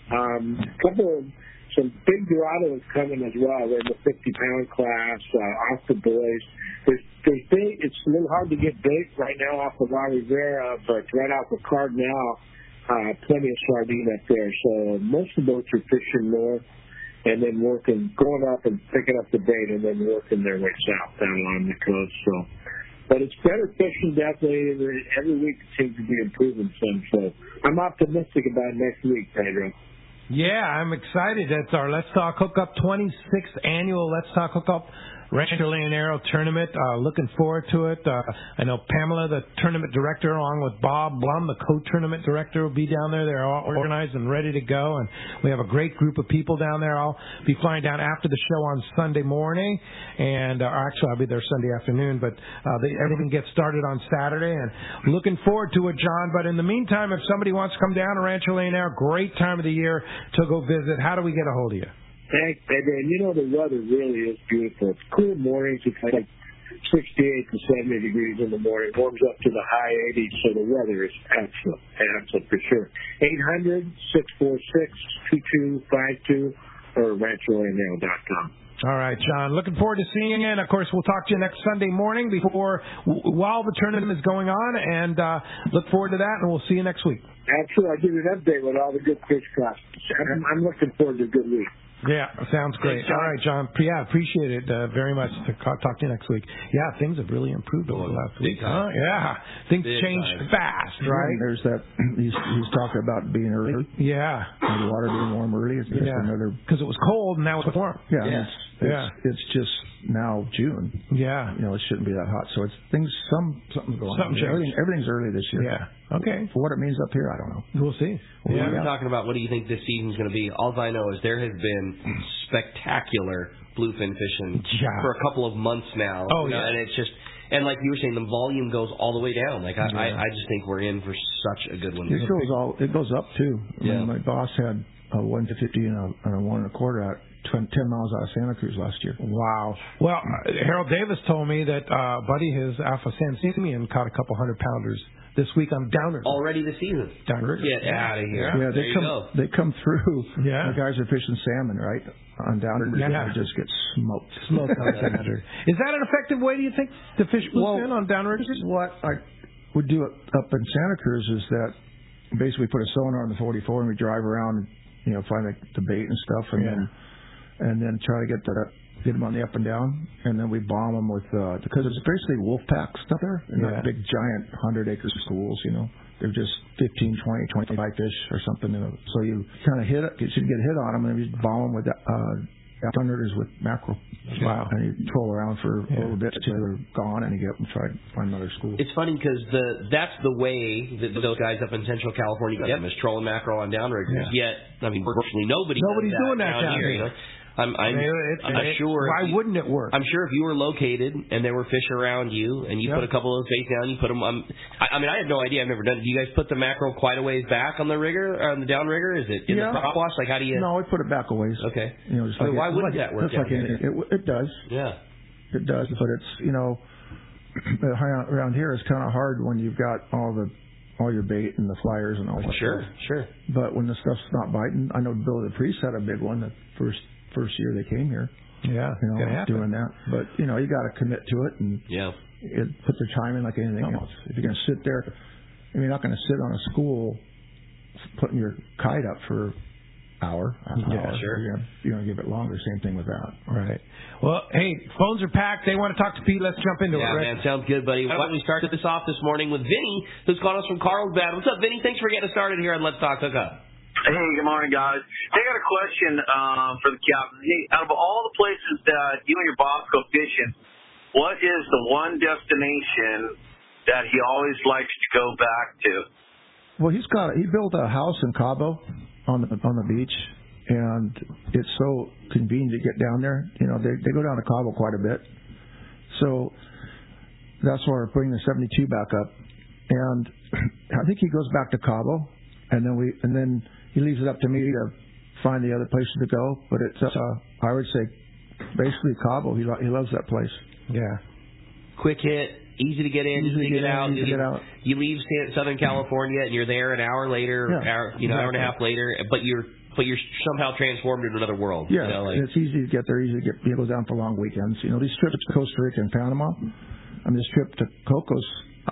[SPEAKER 9] Some big dorados coming as well. They're in the 50-pound class, off the boys. There's bait. It's a little hard to get bait right now off of La Rivera, but right off of Cardinal, plenty of sardine up there. So most of the boats are fishing north and then going up and picking up the bait and then working their way south down along the coast. So, but it's better fishing definitely. Every week it seems to be improving some. So I'm optimistic about next week, Pedro.
[SPEAKER 2] Yeah, I'm excited. That's our Let's Talk Hookup 26th annual Let's Talk Hookup Rancho Leonero tournament. Looking forward to it. I know Pamela, the tournament director, along with Bob Blum, the co-tournament director, will be down there. They're all organized and ready to go, and we have a great group of people down there. I'll be flying down after the show on Sunday morning, and actually I'll be there Sunday afternoon, but everything gets started on Saturday, and looking forward to it, John. But in the meantime, if somebody wants to come down to Rancho Leonero, great time of the year to go visit. How do we get a hold of you?
[SPEAKER 9] Thanks, baby. And the weather really is beautiful. It's cool mornings. It's like 68 to 70 degrees in the morning. Warms up to the high 80s, so the weather is excellent for sure. 800-646-2252 or RanchoLandale.com.
[SPEAKER 2] All right, John. Looking forward to seeing you. And, of course, we'll talk to you next Sunday morning while the tournament is going on. And look forward to that, and we'll see you next week.
[SPEAKER 9] Absolutely. I'll give you an update with all the good fish classes. I'm looking forward to a good week.
[SPEAKER 2] Yeah, sounds great.
[SPEAKER 9] Thanks, John.
[SPEAKER 2] All right, John. Yeah, appreciate it very much. Talk to you next week. Yeah, things have really improved over the last week. Huh? Yeah, things change fast, right?
[SPEAKER 5] And there's that. He's talking about being early.
[SPEAKER 2] Yeah.
[SPEAKER 5] And the water being warm early. It's just another.
[SPEAKER 2] Because it was cold and now it's warm.
[SPEAKER 5] Yeah. It's just now June.
[SPEAKER 2] Yeah.
[SPEAKER 5] It shouldn't be that hot. So it's something's going on. Everything's early this year.
[SPEAKER 2] Yeah. Okay.
[SPEAKER 5] For what it means up here, I don't know.
[SPEAKER 2] We'll see.
[SPEAKER 4] We're talking about what do you think this season's going to be. All I know is there has been spectacular bluefin fishing for a couple of months now.
[SPEAKER 2] Oh, yeah.
[SPEAKER 4] And it's just, and like you were saying, the volume goes all the way down. Like I just think we're in for such a good one.
[SPEAKER 5] It goes up too.
[SPEAKER 4] Yeah.
[SPEAKER 5] My boss had a 1 to 50 and a 1 1/4 out 10 miles out of Santa Cruz last year.
[SPEAKER 2] Wow. Well, Harold Davis told me that Buddy, his Alpha San Simeon, caught a couple 100-pounders this week on downriggers.
[SPEAKER 4] Already this season.
[SPEAKER 2] Downriggers.
[SPEAKER 4] Get out of here.
[SPEAKER 5] Yeah, they come through.
[SPEAKER 2] Yeah.
[SPEAKER 5] The guys are fishing salmon, right? On downriggers.
[SPEAKER 2] Yeah.
[SPEAKER 5] They just get smoked.
[SPEAKER 2] Smoked on downriggers. Is that an effective way, do you think, to fish bluefin on downriggers?
[SPEAKER 5] What I would do up in Santa Cruz is that basically put a sonar on the 44 and we drive around and, find the bait and stuff and then try to get them on the up and down, and then we bomb them with because it's basically wolf packs up there, and they're big giant 100-acre schools. They're just 15, 20, 25 fish or something. So you kind of you should get a hit on them, and you bomb them with thunders with mackerel.
[SPEAKER 2] Wow!
[SPEAKER 5] And you troll around for a little bit till they're gone, and you get up and try to find another school.
[SPEAKER 4] It's funny because that's the way that those guys up in Central California get them, is trolling mackerel on downriggers.
[SPEAKER 2] Yeah.
[SPEAKER 4] Yet, virtually nobody's
[SPEAKER 2] doing that down here.
[SPEAKER 4] I'm sure.
[SPEAKER 2] Why wouldn't it work?
[SPEAKER 4] I'm sure if you were located and there were fish around you and you put a couple of those baits down, you put them. I have no idea. I've never done it. Do you guys put the mackerel quite a ways back on the downrigger? Is it in the prop wash? Like how do you?
[SPEAKER 5] No, we put it back a ways.
[SPEAKER 4] Okay.
[SPEAKER 5] Just
[SPEAKER 4] why wouldn't that work?
[SPEAKER 5] It does.
[SPEAKER 4] Yeah.
[SPEAKER 5] It does, but it's around here it's kind of hard when you've got all your bait and the flyers and all that.
[SPEAKER 4] Sure.
[SPEAKER 5] But when the stuff's not biting, I know Bill the Priest had a big one the first year they came here.
[SPEAKER 2] Yeah,
[SPEAKER 5] doing that. But you got to commit to it and put the time in like anything else. If you're going to sit there, you're not going to sit on a school putting your kite up for hour.
[SPEAKER 4] Sure.
[SPEAKER 5] You're going to give it longer. Same thing with that.
[SPEAKER 2] Right. Well, hey, phones are packed. They want to talk to Pete. Let's jump into it.
[SPEAKER 4] Yeah, man, sounds good, buddy. Why don't we start this off this morning with Vinny, who's calling us from Carlsbad. What's up, Vinny? Thanks for getting us started here on Let's Talk Hookup.
[SPEAKER 10] Hey, good morning, guys. Hey, I got a question for the captain. Hey, out of all the places that you and your boss go fishing, what is the one destination that he always likes to go back to?
[SPEAKER 5] Well, he built a house in Cabo on the beach, and it's so convenient to get down there. They go down to Cabo quite a bit, so that's why we're putting the 72 back up. And I think he goes back to Cabo, and then he leaves it up to me to find the other places to go. But it's I would say basically Cabo. He loves that place.
[SPEAKER 2] Yeah.
[SPEAKER 4] Quick hit, easy to get in, easy to get out. You leave Southern California and you're there an hour later, hour and a half later, but you're somehow transformed into another world.
[SPEAKER 5] Yeah, it's easy to get there. Easy to get. It goes down for long weekends. These trips to Costa Rica and Panama. This trip to Cocos,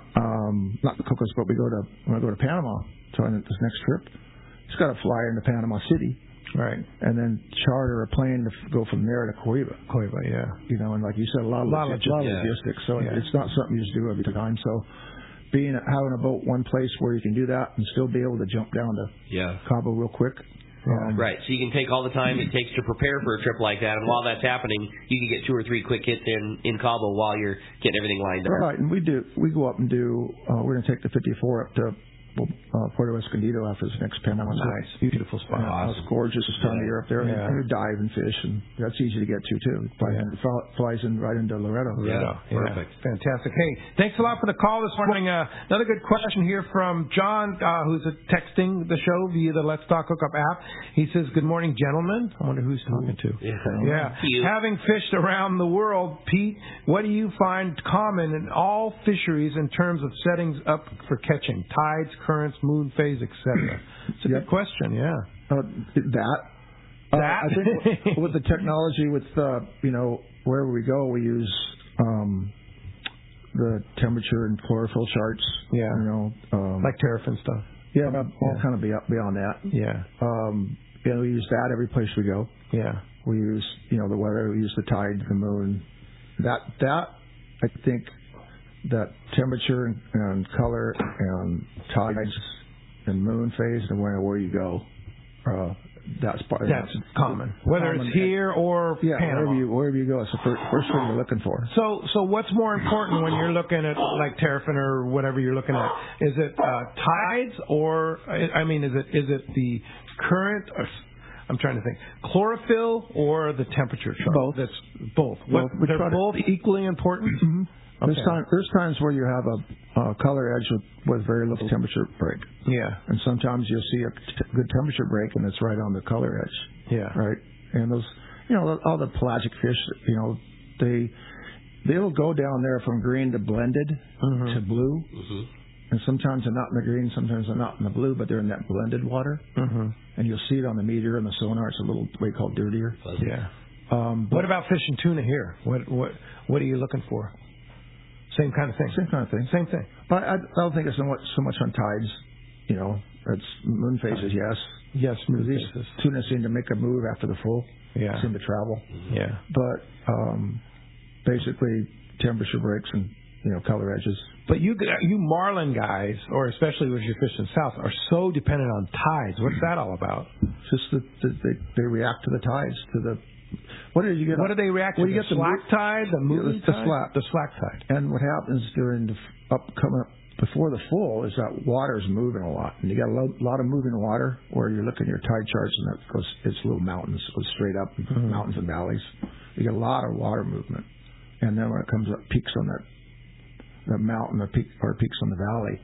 [SPEAKER 5] not Cocos, but when I go to Panama, so on this next trip, it's got to fly into Panama City.
[SPEAKER 2] Right.
[SPEAKER 5] And then charter a plane to go from there to Coiba.
[SPEAKER 2] Yeah.
[SPEAKER 5] And like you said, a lot of logistics. So it's not something you just do every time. So having a boat one place where you can do that and still be able to jump down to Cabo real quick.
[SPEAKER 4] Right. So you can take all the time it takes to prepare for a trip like that, and while that's happening, you can get 2 or 3 quick hits in Cabo while you're getting everything lined up.
[SPEAKER 5] Right. And we go up and we're going to take the 54 up to Puerto Escondido after this next Panama.
[SPEAKER 2] Nice, beautiful spot.
[SPEAKER 5] It's gorgeous this time of year up there. Yeah. And you dive and fish, and that's easy to get to too. Flies in right into Loreto.
[SPEAKER 2] Yeah, perfect, fantastic. Hey, thanks a lot for the call this morning. Another good question here from John, who's texting the show via the Let's Talk Hookup app. He says, "Good morning, gentlemen." I wonder who he's talking to. Yeah. Having fished around the world, Pete, what do you find common in all fisheries in terms of settings up for catching? Tides, currents, moon phase, etc. It's a good question, That?
[SPEAKER 5] I think with the technology, with wherever we go, we use the temperature and chlorophyll charts.
[SPEAKER 2] Yeah.
[SPEAKER 5] Like
[SPEAKER 2] Terrafin stuff.
[SPEAKER 5] Yeah, all kind of beyond that.
[SPEAKER 2] Yeah.
[SPEAKER 5] We use that every place we go.
[SPEAKER 2] Yeah.
[SPEAKER 5] We use the weather. We use the tide, the moon. That I think that temperature and color and tides and moon phase and where you go. That's
[SPEAKER 2] common. Whether it's here or Panama.
[SPEAKER 5] Wherever you go, it's the first thing you're looking for.
[SPEAKER 2] So what's more important when you're looking at like Terrafin or whatever you're looking at? Is it tides or is it the current? I'm trying to think. Chlorophyll or the temperature chart?
[SPEAKER 5] Both.
[SPEAKER 2] That's both. They're both equally important.
[SPEAKER 5] Mm-hmm.
[SPEAKER 2] Okay.
[SPEAKER 5] There's times where you have a color edge with very little temperature break.
[SPEAKER 2] Yeah.
[SPEAKER 5] And sometimes you'll see a good temperature break, and it's right on the color edge.
[SPEAKER 2] Yeah.
[SPEAKER 5] Right. And those, all the pelagic fish, they'll go down there from green to blended to blue. Mm-hmm. And sometimes they're not in the green, sometimes they're not in the blue, but they're in that blended water. Mm-hmm. And you'll see it on the meteor and the sonar. It's a little what you call dirtier.
[SPEAKER 2] Yeah. What about fish and tuna here? What are you looking for? Same kind of thing. Same thing.
[SPEAKER 5] But I don't think it's so much on tides. It's moon phases, yes.
[SPEAKER 2] Yes, moon phases.
[SPEAKER 5] Tuna seem to make a move after the full.
[SPEAKER 2] Yeah.
[SPEAKER 5] Seem to travel.
[SPEAKER 2] Yeah.
[SPEAKER 5] But basically temperature breaks and color edges.
[SPEAKER 2] But you marlin guys, or especially with your fishing south, are so dependent on tides. What's that all about?
[SPEAKER 5] Just that they react to the tides, What do they react to?
[SPEAKER 2] The slack tide, the moving tide?
[SPEAKER 5] The slack tide. And what happens during before the full is that water's moving a lot. And you got a lot of moving water where you look at your tide charts and it's little mountains, goes straight up, mountains and valleys. You get a lot of water movement. And then when it comes up, peaks on that mountain or peaks on the valley,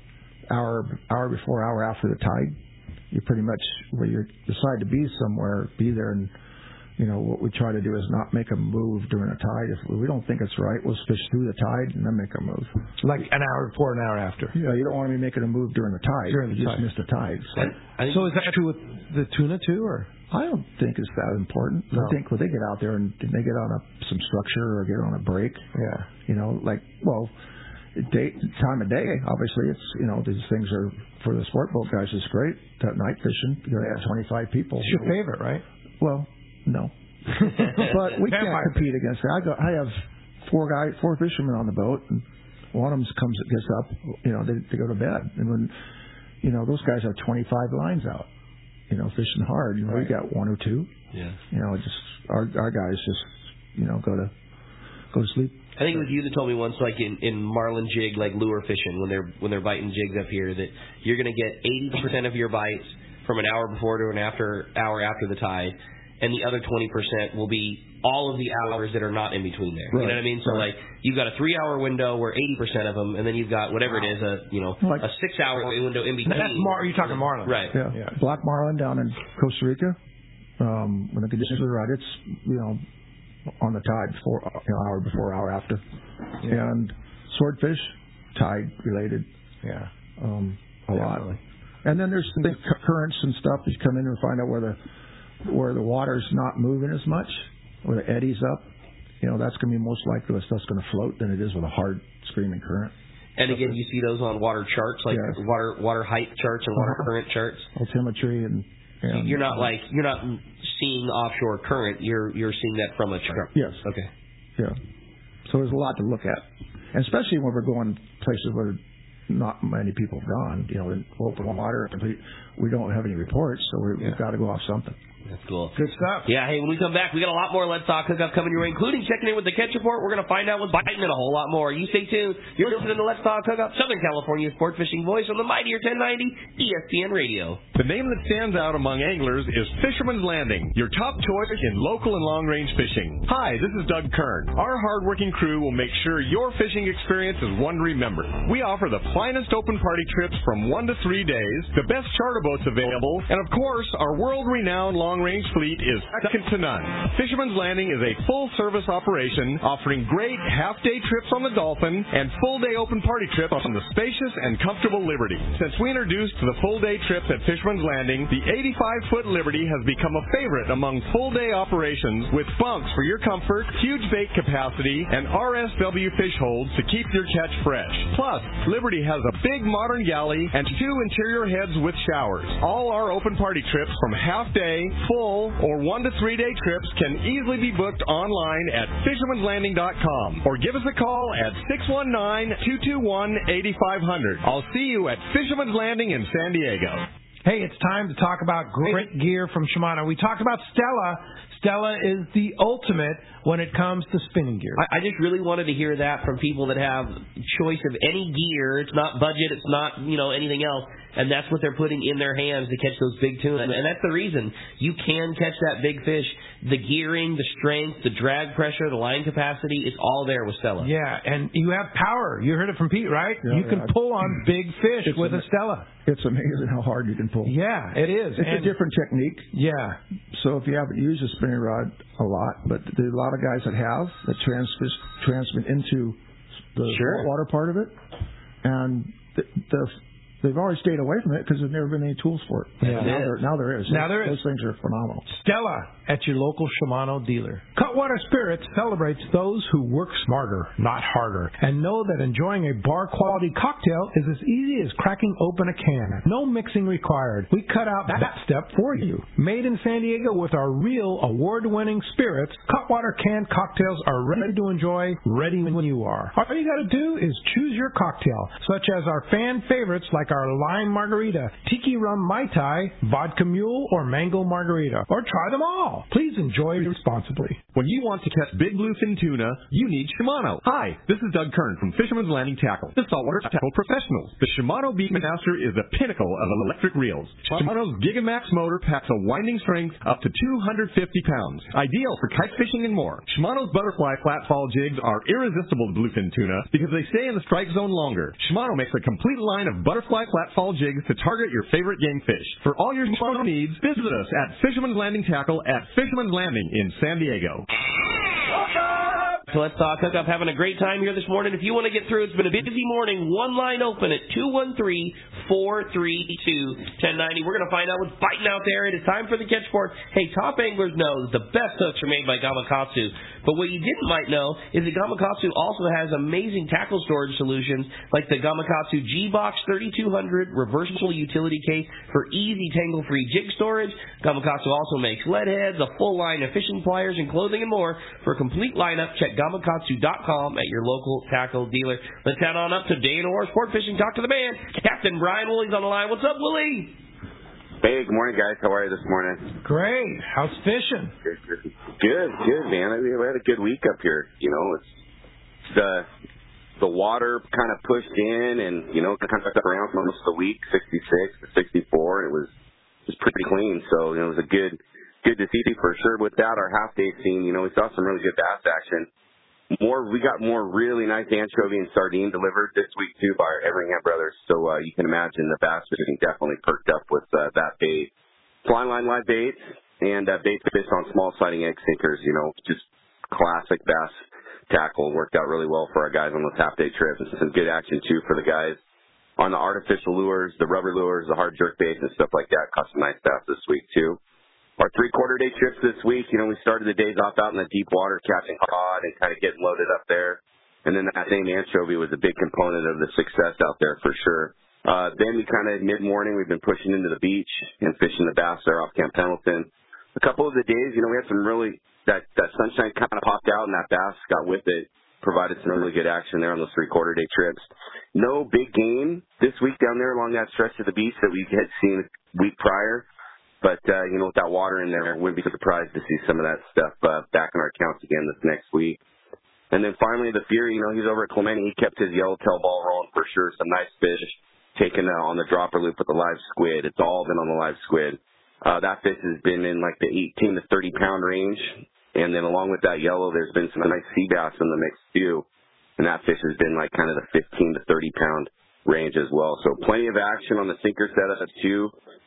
[SPEAKER 5] hour before, hour after the tide, you pretty much, where you decide to be somewhere, be there. And what we try to do is not make a move during a tide. If we don't think it's right, we'll fish through the tide and then make a move.
[SPEAKER 2] Like an hour before, an hour after.
[SPEAKER 5] Yeah, you don't want to be making a move during the tide. You just miss the tide.
[SPEAKER 2] So is that true with the tuna too, or?
[SPEAKER 5] I don't think it's that important. No. I think when they get out there and they get on some structure or get on a break, time of day, obviously, it's, these things are, for the sport boat guys, it's great. That night fishing, you have 25 people.
[SPEAKER 2] It's your favorite, right?
[SPEAKER 5] Well, no. But we can't compete against that. I have four fishermen on the boat, and one of them gets up, they go to bed. And when, those guys have 25 lines out, fishing hard. We got one or two.
[SPEAKER 4] Yeah.
[SPEAKER 5] Our guys just, go to sleep.
[SPEAKER 4] I think it was you that told me once, like in marlin jig, like lure fishing, when they're biting jigs up here, that you're going to get 80% of your bites from an hour before to an hour after the tide, and the other 20% will be all of the hours that are not in between there. Right. You know what I mean? So like you've got a 3-hour window where 80% of them, and then you've got whatever it is, a 6-hour window in between.
[SPEAKER 2] That's you're talking marlin,
[SPEAKER 4] right?
[SPEAKER 5] Yeah. Black marlin down in Costa Rica. When the conditions are right, it's on the tide hour before, hour after. Yeah. And swordfish, tide related.
[SPEAKER 2] Yeah.
[SPEAKER 5] A lot. And then there's currents and stuff that you come in and find out where the water's not moving as much, where the eddies up. That's going to be most likely the stuff's going to float than it is with a hard screaming current.
[SPEAKER 4] And again, you see those on water charts, like water height charts and water current charts.
[SPEAKER 5] Altimetry and
[SPEAKER 4] you're not seeing offshore current. You're seeing that from a chart.
[SPEAKER 5] Yes.
[SPEAKER 4] Okay.
[SPEAKER 5] Yeah. So there's a lot to look at, and especially when we're going places where not many people have gone. In open water, we don't have any reports, so we've got to go off something.
[SPEAKER 4] That's cool.
[SPEAKER 2] Good stuff.
[SPEAKER 4] Yeah, hey, when we come back, we got a lot more Let's Talk Hookup coming your way, including checking in with the Catch Report. We're going to find out what's biting and a whole lot more. You stay tuned. You're listening to Let's Talk Hookup, Southern California's sport fishing voice on the mightier 1090 ESPN Radio.
[SPEAKER 11] The name that stands out among anglers is Fisherman's Landing, your top choice in local and long-range fishing. Hi, this is Doug Kern. Our hard-working crew will make sure your fishing experience is one to remember. We offer the finest open party trips from 1 to 3 days, the best charter boats available, and of course, our world-renowned long long-range fleet is second to none. Fisherman's Landing is a full-service operation offering great half-day trips on the Dolphin and full-day open party trips on the spacious and comfortable Liberty. Since we introduced the full-day trips at Fisherman's Landing, the 85-foot Liberty has become a favorite among full-day operations with bunks for your comfort, huge bait capacity, and RSW fish holds to keep your catch fresh. Plus, Liberty has a big modern galley and 2 interior heads with showers. All our open party trips from half-day, full, or 1 to 3 day trips can easily be booked online at fishermanslanding.com or give us a call at 619-221-8500. I'll see you at Fisherman's Landing in San Diego.
[SPEAKER 2] Hey, it's time to talk about great gear from Shimano. We talked about Stella. Stella is the ultimate when it comes to spinning gear.
[SPEAKER 4] I just really wanted to hear that from people that have choice of any gear. It's not budget. It's not, anything else. And that's what they're putting in their hands to catch those big tuna. And that's the reason you can catch that big fish. The gearing, the strength, the drag pressure, the line capacity, it's all there with Stella.
[SPEAKER 2] Yeah, and you have power. You heard it from Pete, right?
[SPEAKER 5] Yeah,
[SPEAKER 2] you can pull on big fish with a Stella.
[SPEAKER 5] It's amazing how hard you can pull.
[SPEAKER 2] Yeah, it is.
[SPEAKER 5] It's a different technique.
[SPEAKER 2] Yeah.
[SPEAKER 5] So if you haven't used a spinning rod a lot, but there's a lot of guys that have, that transmit into the water part of it, and they've always stayed away from it because there's never been any tools for it.
[SPEAKER 2] Yeah.
[SPEAKER 5] Now there is. Those things are phenomenal.
[SPEAKER 2] Stella at your local Shimano dealer. Cutwater Spirits celebrates those who work smarter, not harder, and know that enjoying a bar-quality cocktail is as easy as cracking open a can. No mixing required. We cut out that step for you. Made in San Diego with our real award-winning spirits, Cutwater canned cocktails are ready to enjoy, ready when you are. All you got to do is choose your cocktail, such as our fan favorites like our lime margarita, tiki rum mai tai, vodka mule, or mango margarita, or try them all. Please enjoy responsibly.
[SPEAKER 11] When you want to catch big bluefin tuna, you need Shimano. Hi, this is Doug Kern from Fisherman's Landing Tackle, the saltwater tackle professionals. The Shimano Beatmaster is the pinnacle of electric reels. Shimano's Gigamax motor packs a winding strength up to 250 pounds, ideal for kite fishing and more. Shimano's butterfly flatfall jigs are irresistible to bluefin tuna because they stay in the strike zone longer. Shimano makes a complete line of butterfly flatfall jigs to target your favorite game fish. For all your Shimano needs, visit us at Fisherman's Landing Tackle at Fisherman's Landing in San Diego.
[SPEAKER 4] So let's talk hookup. Having a great time here this morning. If you want to get through, it's been a busy morning. One line open at 213-432-1090. We're going to find out what's biting out there. It is time for the catch board. Hey, top anglers know that the best hooks are made by Gamakatsu. But what you didn't might know is that Gamakatsu also has amazing tackle storage solutions like the Gamakatsu G-Box 3200 reversible utility case for easy tangle-free jig storage. Gamakatsu also makes lead heads, a full line of fishing pliers and clothing and more. For a complete lineup, check Gamakatsu.com at your local tackle dealer. Let's head on up to Day and Ore Sport Fishing. Talk to the man, Captain Brian Woolley's on the line. What's up, Woolley?
[SPEAKER 12] Hey, good morning, guys. How are you this morning?
[SPEAKER 2] Great. How's fishing?
[SPEAKER 12] Good, man. We had a good week up here. It's the water kind of pushed in and, kind of stuck around for most of the week, 66 to 64, and it was pretty clean. So, it was a good to see for sure. With that, our half-day scene, we saw some really good bass action. We got more really nice anchovy and sardine delivered this week, too, by our Everingham brothers. So you can imagine the bass fishing definitely perked up with that bait. Fly line live baits and bait fish on small sliding egg sinkers, just classic bass tackle. Worked out really well for our guys on those half-day trips. And some good action, too, for the guys on the artificial lures, the rubber lures, the hard jerk baits and stuff like that. Caught some nice bass this week, too. Our 3/4 day trips this week, we started the days off out in the deep water catching cod and kind of getting loaded up there. And then that same anchovy was a big component of the success out there for sure. Then we kind of mid-morning, we've been pushing into the beach and fishing the bass there off Camp Pendleton. A couple of the days, we had some really, that sunshine kind of popped out and that bass got with it, provided some really good action there on those 3/4 day trips. No big game this week down there along that stretch of the beach that we had seen the week prior. But, with that water in there, wouldn't be surprised to see some of that stuff back in our accounts again this next week. And then finally, the Fury, he's over at Clemente. He kept his yellowtail ball rolling for sure. Some nice fish taken on the dropper loop with the live squid. It's all been on the live squid. That fish has been in like the 18 to 30 pound range. And then along with that yellow, there's been some nice sea bass in the mix too. And that fish has been like kind of the 15 to 30 pound range as well. So plenty of action on the sinker setup too.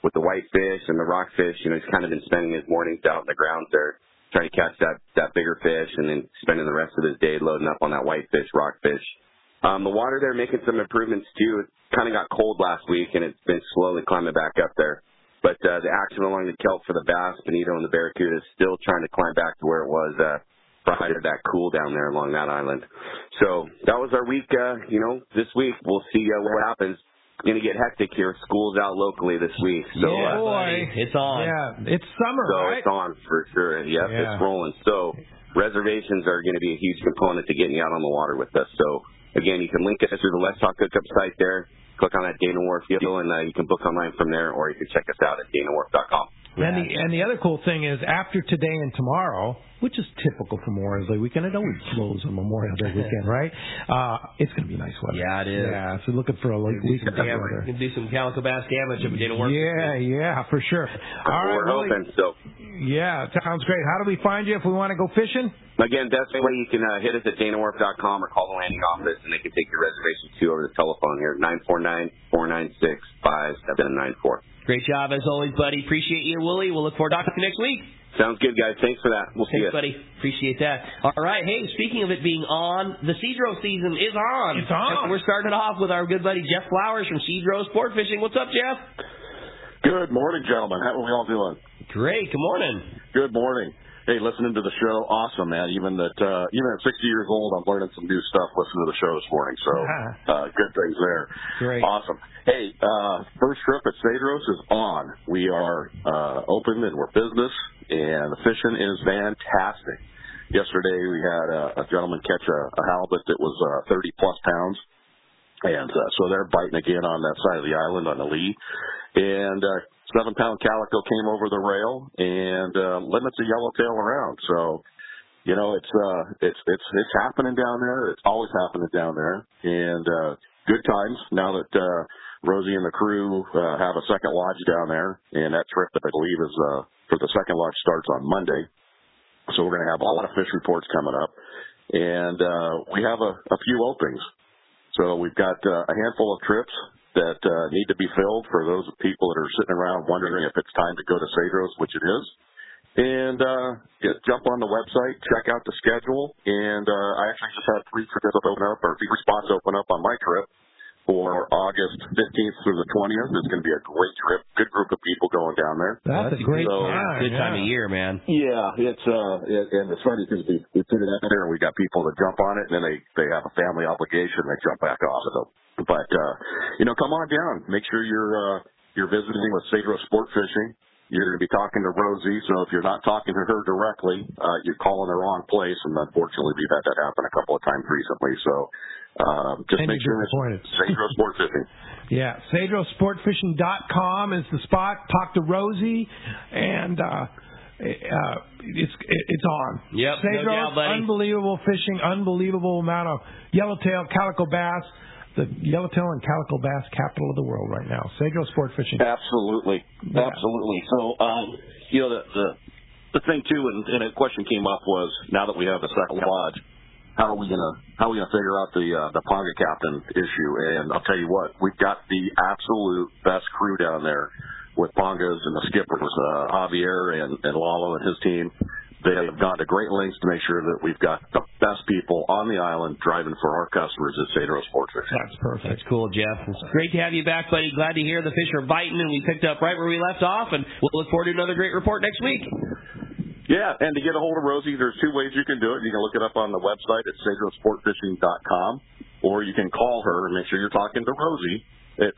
[SPEAKER 12] with the whitefish and the rockfish. He's kind of been spending his mornings out in the grounds there trying to catch that bigger fish, and then spending the rest of his day loading up on that whitefish, rockfish. The water there making some improvements too. It kind of got cold last week, and it's been slowly climbing back up there. But the action along the kelp for the bass, bonito, and the barracuda is still trying to climb back to where it was prior to that cool down there along that island. So that was our week. This week we'll see what happens. Going to get hectic here. School's out locally this week. So,
[SPEAKER 4] yeah, boy. It's on.
[SPEAKER 2] Yeah, it's summer,
[SPEAKER 12] so
[SPEAKER 2] right?
[SPEAKER 12] It's on for sure. Yep,
[SPEAKER 2] yeah.
[SPEAKER 12] It's rolling. So reservations are going to be a huge component to getting you out on the water with us. So, again, you can link us through the Let's Talk Hookup site there. Click on that Dana Wharf deal, and you can book online from there, or you can check us out at danawharf.com.
[SPEAKER 2] And the other cool thing is, after today and tomorrow, which is typical for Memorial Day weekend, it always slows on Memorial Day weekend, right? It's going to be nice weather.
[SPEAKER 4] Yeah, it is.
[SPEAKER 2] Yeah, so looking for a week of weather.
[SPEAKER 4] You can do some calico bass damage up at Dana Wharf.
[SPEAKER 2] Yeah, for sure. All right,
[SPEAKER 12] we're hoping so.
[SPEAKER 2] Yeah, sounds great. How do we find you if we want to go fishing?
[SPEAKER 12] Again, best way you can hit us at danawharf.com or call the landing office, and they can take your reservation too over the telephone here, 949-496-5794.
[SPEAKER 4] Great job as always, buddy. Appreciate you, Willie. We'll look forward to talking to you next week.
[SPEAKER 12] Sounds good, guys. Thanks for that. We'll see you.
[SPEAKER 4] Thanks, buddy. Appreciate that. All right. Hey, speaking of it being on, the Cedro season is on.
[SPEAKER 2] It's on.
[SPEAKER 4] And we're starting it off with our good buddy Jeff Flowers from Cedro Sport Fishing. What's up, Jeff?
[SPEAKER 13] Good morning, gentlemen. How are we all doing?
[SPEAKER 4] Great. Good morning.
[SPEAKER 13] Good morning. Hey, listening to the show, awesome, man. Even at 60 years old, I'm learning some new stuff listening to the show this morning. So good things there.
[SPEAKER 2] Great.
[SPEAKER 13] Awesome. Hey, first trip at Cedros is on. We are open and we're business, and the fishing is fantastic. Yesterday we had a gentleman catch a halibut that was 30-plus pounds, and so they're biting again on that side of the island on the lee. And 7-pound calico came over the rail and limits a yellowtail around. So, it's happening down there. It's always happening down there. And good times now that Rosie and the crew have a second lodge down there. And that trip, I believe, is for the second lodge starts on Monday. So we're going to have a lot of fish reports coming up. And we have a few openings. So we've got a handful of trips that need to be filled for those people that are sitting around wondering if it's time to go to Cedros, which it is. And jump on the website, check out the schedule. And I actually just had 3 trips open up, or 3 spots open up on my trip for August 15th through the 20th. It's going to be a great trip. Good group of people going down there.
[SPEAKER 2] That's a great time.
[SPEAKER 4] Good time of year, man.
[SPEAKER 13] Yeah, and it's funny because we put it out there and we got people that jump on it, and then they have a family obligation, they jump back off of it. But come on down. Make sure you're visiting with Cedro Sport Fishing. You're going to be talking to Rosie, so if you're not talking to her directly, you're calling the wrong place, and unfortunately we've had that happen a couple of times recently. So just make sure it's Cedro Sport Fishing.
[SPEAKER 2] Yeah, CedroSportFishing.com is the spot. Talk to Rosie, and it's on.
[SPEAKER 4] Yep,
[SPEAKER 2] Cedros,
[SPEAKER 4] no doubt, buddy.
[SPEAKER 2] Unbelievable fishing, unbelievable amount of yellowtail, calico bass. The yellowtail and calico bass capital of the world right now. Cedro Sport Fishing.
[SPEAKER 13] Absolutely. So, the thing too, and a question came up was, now that we have the second lodge, how are we gonna figure out the Ponga captain issue? And I'll tell you what, we've got the absolute best crew down there with Pongas and the skippers, Javier and Lalo and his team. They have gone to great lengths to make sure that we've got the best people on the island driving for our customers at Cedro Sport Fishing.
[SPEAKER 2] That's perfect.
[SPEAKER 4] That's cool, Jeff. It's great to have you back, buddy. Glad to hear the fish are biting, and we picked up right where we left off, and we'll look forward to another great report next week.
[SPEAKER 13] Yeah, and to get a hold of Rosie, there's 2 ways you can do it. You can look it up on the website at CedroSportFishing.com, or you can call her and make sure you're talking to Rosie at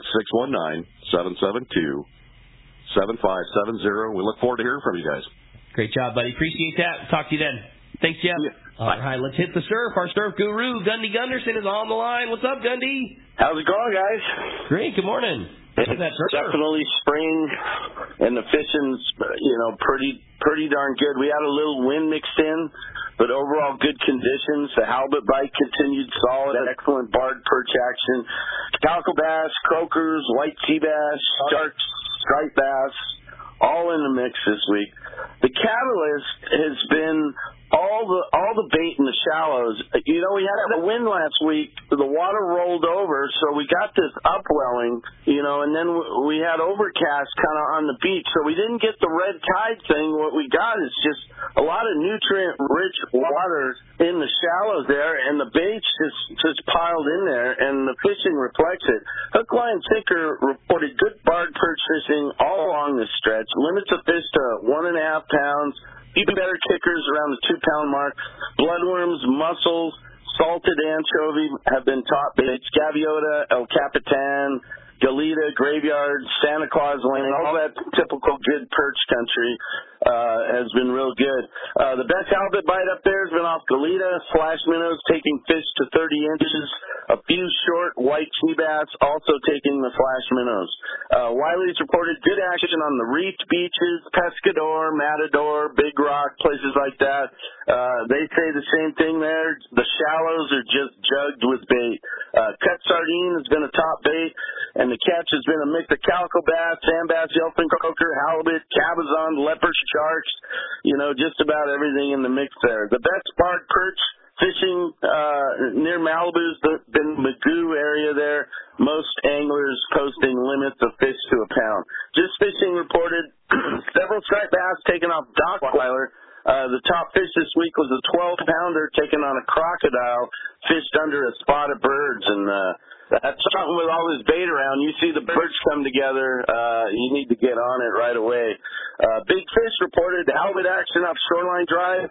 [SPEAKER 13] 619-772-7570. We look forward to hearing from you guys.
[SPEAKER 4] Great job, buddy. Appreciate that. Talk to you then. Thanks, Jeff.
[SPEAKER 13] Yeah.
[SPEAKER 4] All right, let's hit the surf. Our surf guru, Gundy Gunderson, is on the line. What's up, Gundy?
[SPEAKER 14] How's it going, guys?
[SPEAKER 4] Great. Good morning.
[SPEAKER 14] It's definitely spring, and the fishing's, pretty darn good. We had a little wind mixed in, but overall good conditions. The halibut bite continued solid, excellent barred perch action. Calico bass, croakers, white sea bass, sharks, striped bass, all in the mix this week. The catalyst has been all all the bait in the shallows. You know, we had a wind last week. The water rolled over, so we got this upwelling, you know, and then we had overcast kind of on the beach. So we didn't get the red tide thing. What we got is just a lot of nutrient-rich water in the shallows there, and the bait's just piled in there, and the fishing reflects it. Hook, line, sinker reported good barred perch fishing all along this stretch. Limits of fish to 1.5 pounds. Even better kickers around the 2-pound mark. Bloodworms, mussels, salted anchovy have been top baits. Gaviota, El Capitan, Galita, Graveyard, Santa Claus Lane, all that typical good perch country has been real good. The best halibut bite up there has been off Galita, slash minnows taking fish to 30 inches. A few short white sea bass also taking the flash minnows. Wiley's reported good action on the reefed beaches, Pescador, Matador, Big Rock, places like that. They say the same thing there. The shallows are just jugged with bait. Cut sardine has been a top bait, and the catch has been a mix of calico bass, sand bass, yellowfin croaker, halibut, cabezon, leopard sharks, you know, just about everything in the mix there. The best barred perch fishing near Malibu's been Magoo area there. Most anglers posting limits of fish to a pound. Just fishing reported several striped bass taken off Dockweiler. The top fish this week was a 12-pounder taken on a crocodile fished under a spot of birds, and that's something with all this bait around. You see the birds come together, you need to get on it right away. Big fish reported halibut action off Shoreline Drive.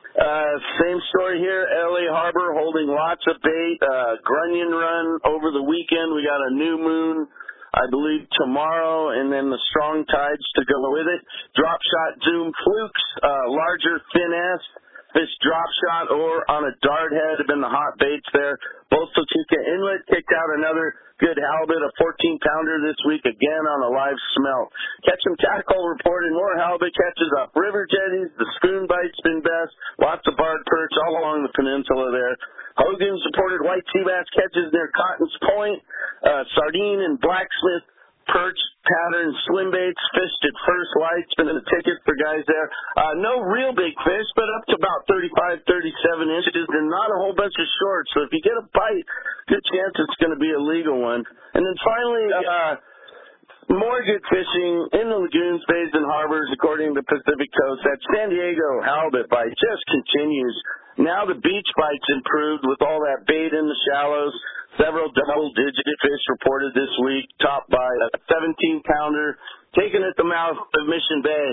[SPEAKER 14] Same story here. LA Harbor holding lots of bait. Grunion Run over the weekend. We got a new moon, I believe, tomorrow, and then the strong tides to go with it. Drop shot zoom flukes, larger finesse, fish drop shot or on a dart head have been the hot baits there. Both Topeka Inlet kicked out another good halibut, a 14-pounder this week, again on a live smelt. Ketchum Tackle reported more halibut catches off river jetties. The spoon bite's been best. Lots of barred perch all along the peninsula there. Hogan's reported white sea bass catches near Cotton's Point. Sardine and blacksmith perch pattern swim baits fished at First Light's been a ticket for guys there. No real big fish, but up to about 35, 37 inches, and not a whole bunch of shorts. So if you get a bite, good chance it's going to be a legal one. And then finally, more good fishing in the lagoons, bays, and harbors, according to Pacific Coast. That San Diego halibut bite just continues. Now the beach bite's improved with all that bait in the shallows. Several double-digit fish reported this week, topped by a 17-pounder taken at the mouth of Mission Bay.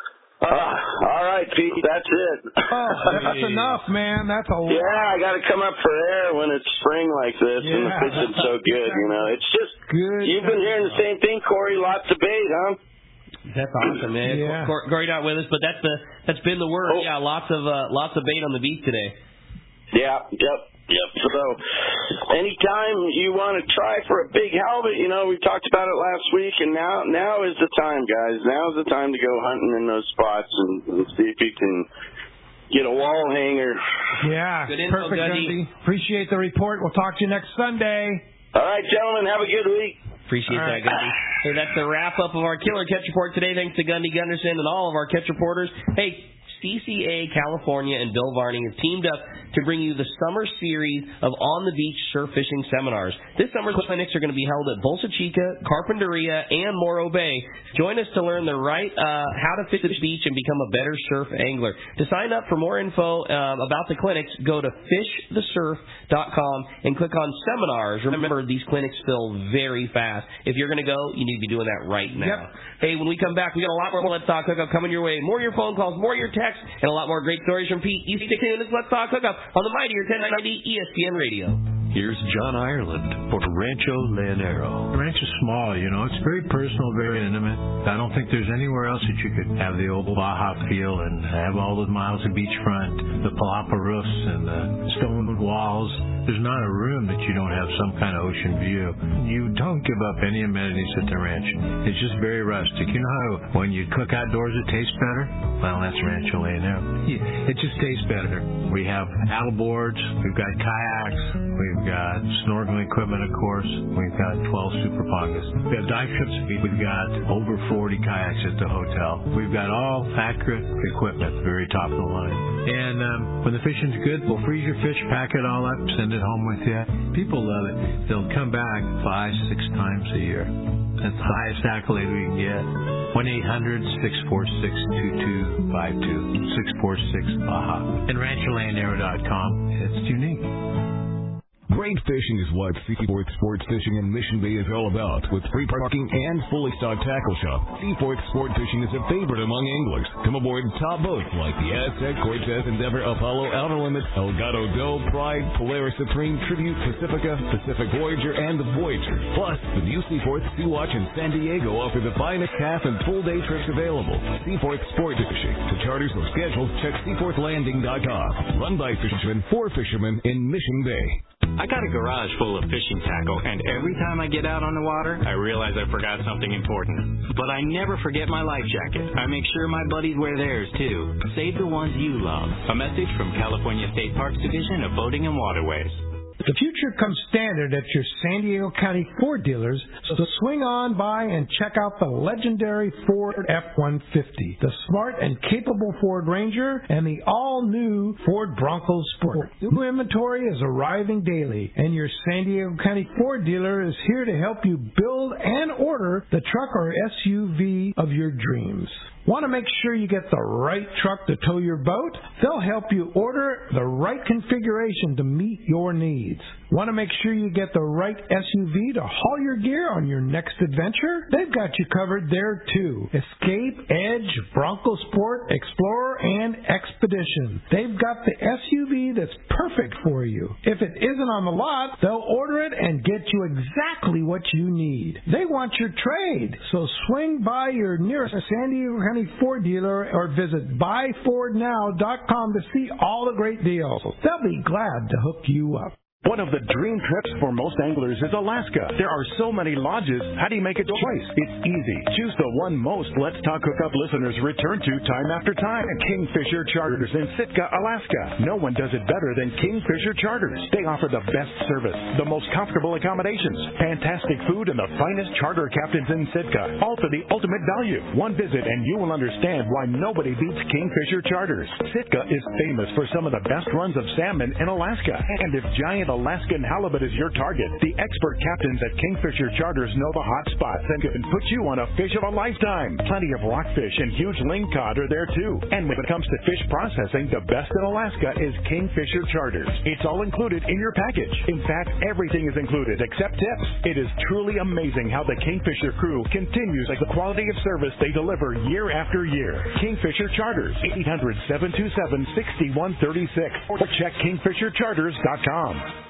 [SPEAKER 14] All right, Pete, that's it.
[SPEAKER 2] Oh, that's enough, man. That's a lot.
[SPEAKER 14] Yeah, I got to come up for air when it's spring like this, and the fishing's so good. You know, it's just good. You've been hearing the same thing, Corey. Lots of bait, huh?
[SPEAKER 4] That's awesome, man.
[SPEAKER 2] Yeah.
[SPEAKER 4] Corey not with us, but that's been the word. Oh. Yeah, lots of bait on the beach today.
[SPEAKER 14] Yeah, Yep. So anytime you want to try for a big halibut, you know, we talked about it last week, and now is the time, guys. Now is the time to go hunting in those spots and see if you can get a wall hanger.
[SPEAKER 2] Yeah,
[SPEAKER 4] good info,
[SPEAKER 2] perfect, Gundy. Appreciate the report. We'll talk to you next Sunday.
[SPEAKER 14] All right, gentlemen, have a good week.
[SPEAKER 4] Appreciate that, Gundy. So that's the wrap-up of our Killer Catch Report today. Thanks to Gundy Gunderson and all of our catch reporters. Hey, CCA California and Bill Varney have teamed up to bring you the summer series of on-the-beach surf fishing seminars. This summer's clinics are going to be held at Bolsa Chica, Carpinteria, and Morro Bay. Join us to learn the right how to fish the beach and become a better surf angler. To sign up for more info about the clinics, go to fishthesurf.com and click on seminars. Remember, these clinics fill very fast. If you're going to go, you need to be doing that right now.
[SPEAKER 2] Yep.
[SPEAKER 4] Hey, when we come back, we got a lot more Let's Talk Hookup coming your way. More of your phone calls, more of your texts, and a lot more great stories from Pete. You stay tuned. It's Let's Talk Hookup on the mightier 1090 ESPN Radio.
[SPEAKER 15] Here's John Ireland for Rancho Leonero.
[SPEAKER 16] The ranch is small, you know. It's very personal, very intimate. I don't think there's anywhere else that you could have the old Baja feel and have all the miles of beachfront, the palapa roofs, and the stone walls. There's not a room that you don't have some kind of ocean view. You don't give up any amenities at the ranch. It's just very rustic. You know how when you cook outdoors it tastes better? Well, that's Rancho A&M. It just tastes better. We have paddle boards. We've got kayaks. We've got snorkeling equipment, of course. We've got 12 super pongas. We have dive trips. We've got over 40 kayaks at the hotel. We've got all accurate equipment, very top of the line. And when the fishing's good, we'll freeze your fish, pack it all up, send it home with you. People love it. They'll come back 5-6 times a year. That's the highest accolade we can get. 1-800-646-2252. 646-AHA. And RanchoLandAero.com. It's unique.
[SPEAKER 8] Great fishing is what Seaforth Sports Fishing in Mission Bay is all about. With free parking and fully stocked tackle shop, Seaforth Sport Fishing is a favorite among anglers. Come aboard top boats like the Aztec, Cortez, Endeavor, Apollo, Outer Limits, Elgato Go, Pride, Polaris Supreme, Tribute, Pacifica, Pacific Voyager, and the Voyager. Plus, the new Seaforth, Sea-Watch, and San Diego offer the finest half and full-day trips available. Seaforth Sport Fishing. To charters or schedules, check seaforthlanding.com. Run by fishermen for fishermen in Mission Bay.
[SPEAKER 17] I got a garage full of fishing tackle, and every time I get out on the water, I realize I forgot something important. But I never forget my life jacket. I make sure my buddies wear theirs, too. Save the ones you love. A message from California State Parks Division of Boating and Waterways.
[SPEAKER 2] The future comes standard at your San Diego County Ford dealers, so swing on by and check out the legendary Ford F-150, the smart and capable Ford Ranger, and the all-new Ford Bronco Sport. New inventory is arriving daily, and your San Diego County Ford dealer is here to help you build and order the truck or SUV of your dreams. Want to make sure you get the right truck to tow your boat? They'll help you order the right configuration to meet your needs. Want to make sure you get the right SUV to haul your gear on your next adventure? They've got you covered there too. Escape, Edge, Bronco Sport, Explorer, and Expedition. They've got the SUV that's perfect for you. If it isn't on the lot, they'll order it and get you exactly what you need. They want your trade, so swing by your nearest San Diego County Ford dealer or visit buyfordnow.com to see all the great deals. They'll be glad to hook you up.
[SPEAKER 3] One of the dream trips for most anglers is Alaska. There are so many lodges. How do you make a choice? It's easy. Choose the one most Let's Talk Hookup listeners return to time after time. Kingfisher Charters in Sitka, Alaska. No one does it better than Kingfisher Charters. They offer the best service, the most comfortable accommodations, fantastic food, and the finest charter captains in Sitka. All for the ultimate value. One visit and you will understand why nobody beats Kingfisher Charters. Sitka is famous for some of the best runs of salmon in Alaska. And if giant Alaskan halibut is your target, the expert captains at Kingfisher Charters know the hot spots and can put you on a fish of a lifetime. Plenty of rockfish and huge lingcod are there too. And when it comes to fish processing, the best in Alaska is Kingfisher Charters. It's all included in your package. In fact, everything is included except tips. It is truly amazing how the Kingfisher crew continues the quality of service they deliver year after year. Kingfisher Charters, 800-727-6136 or check kingfishercharters.com.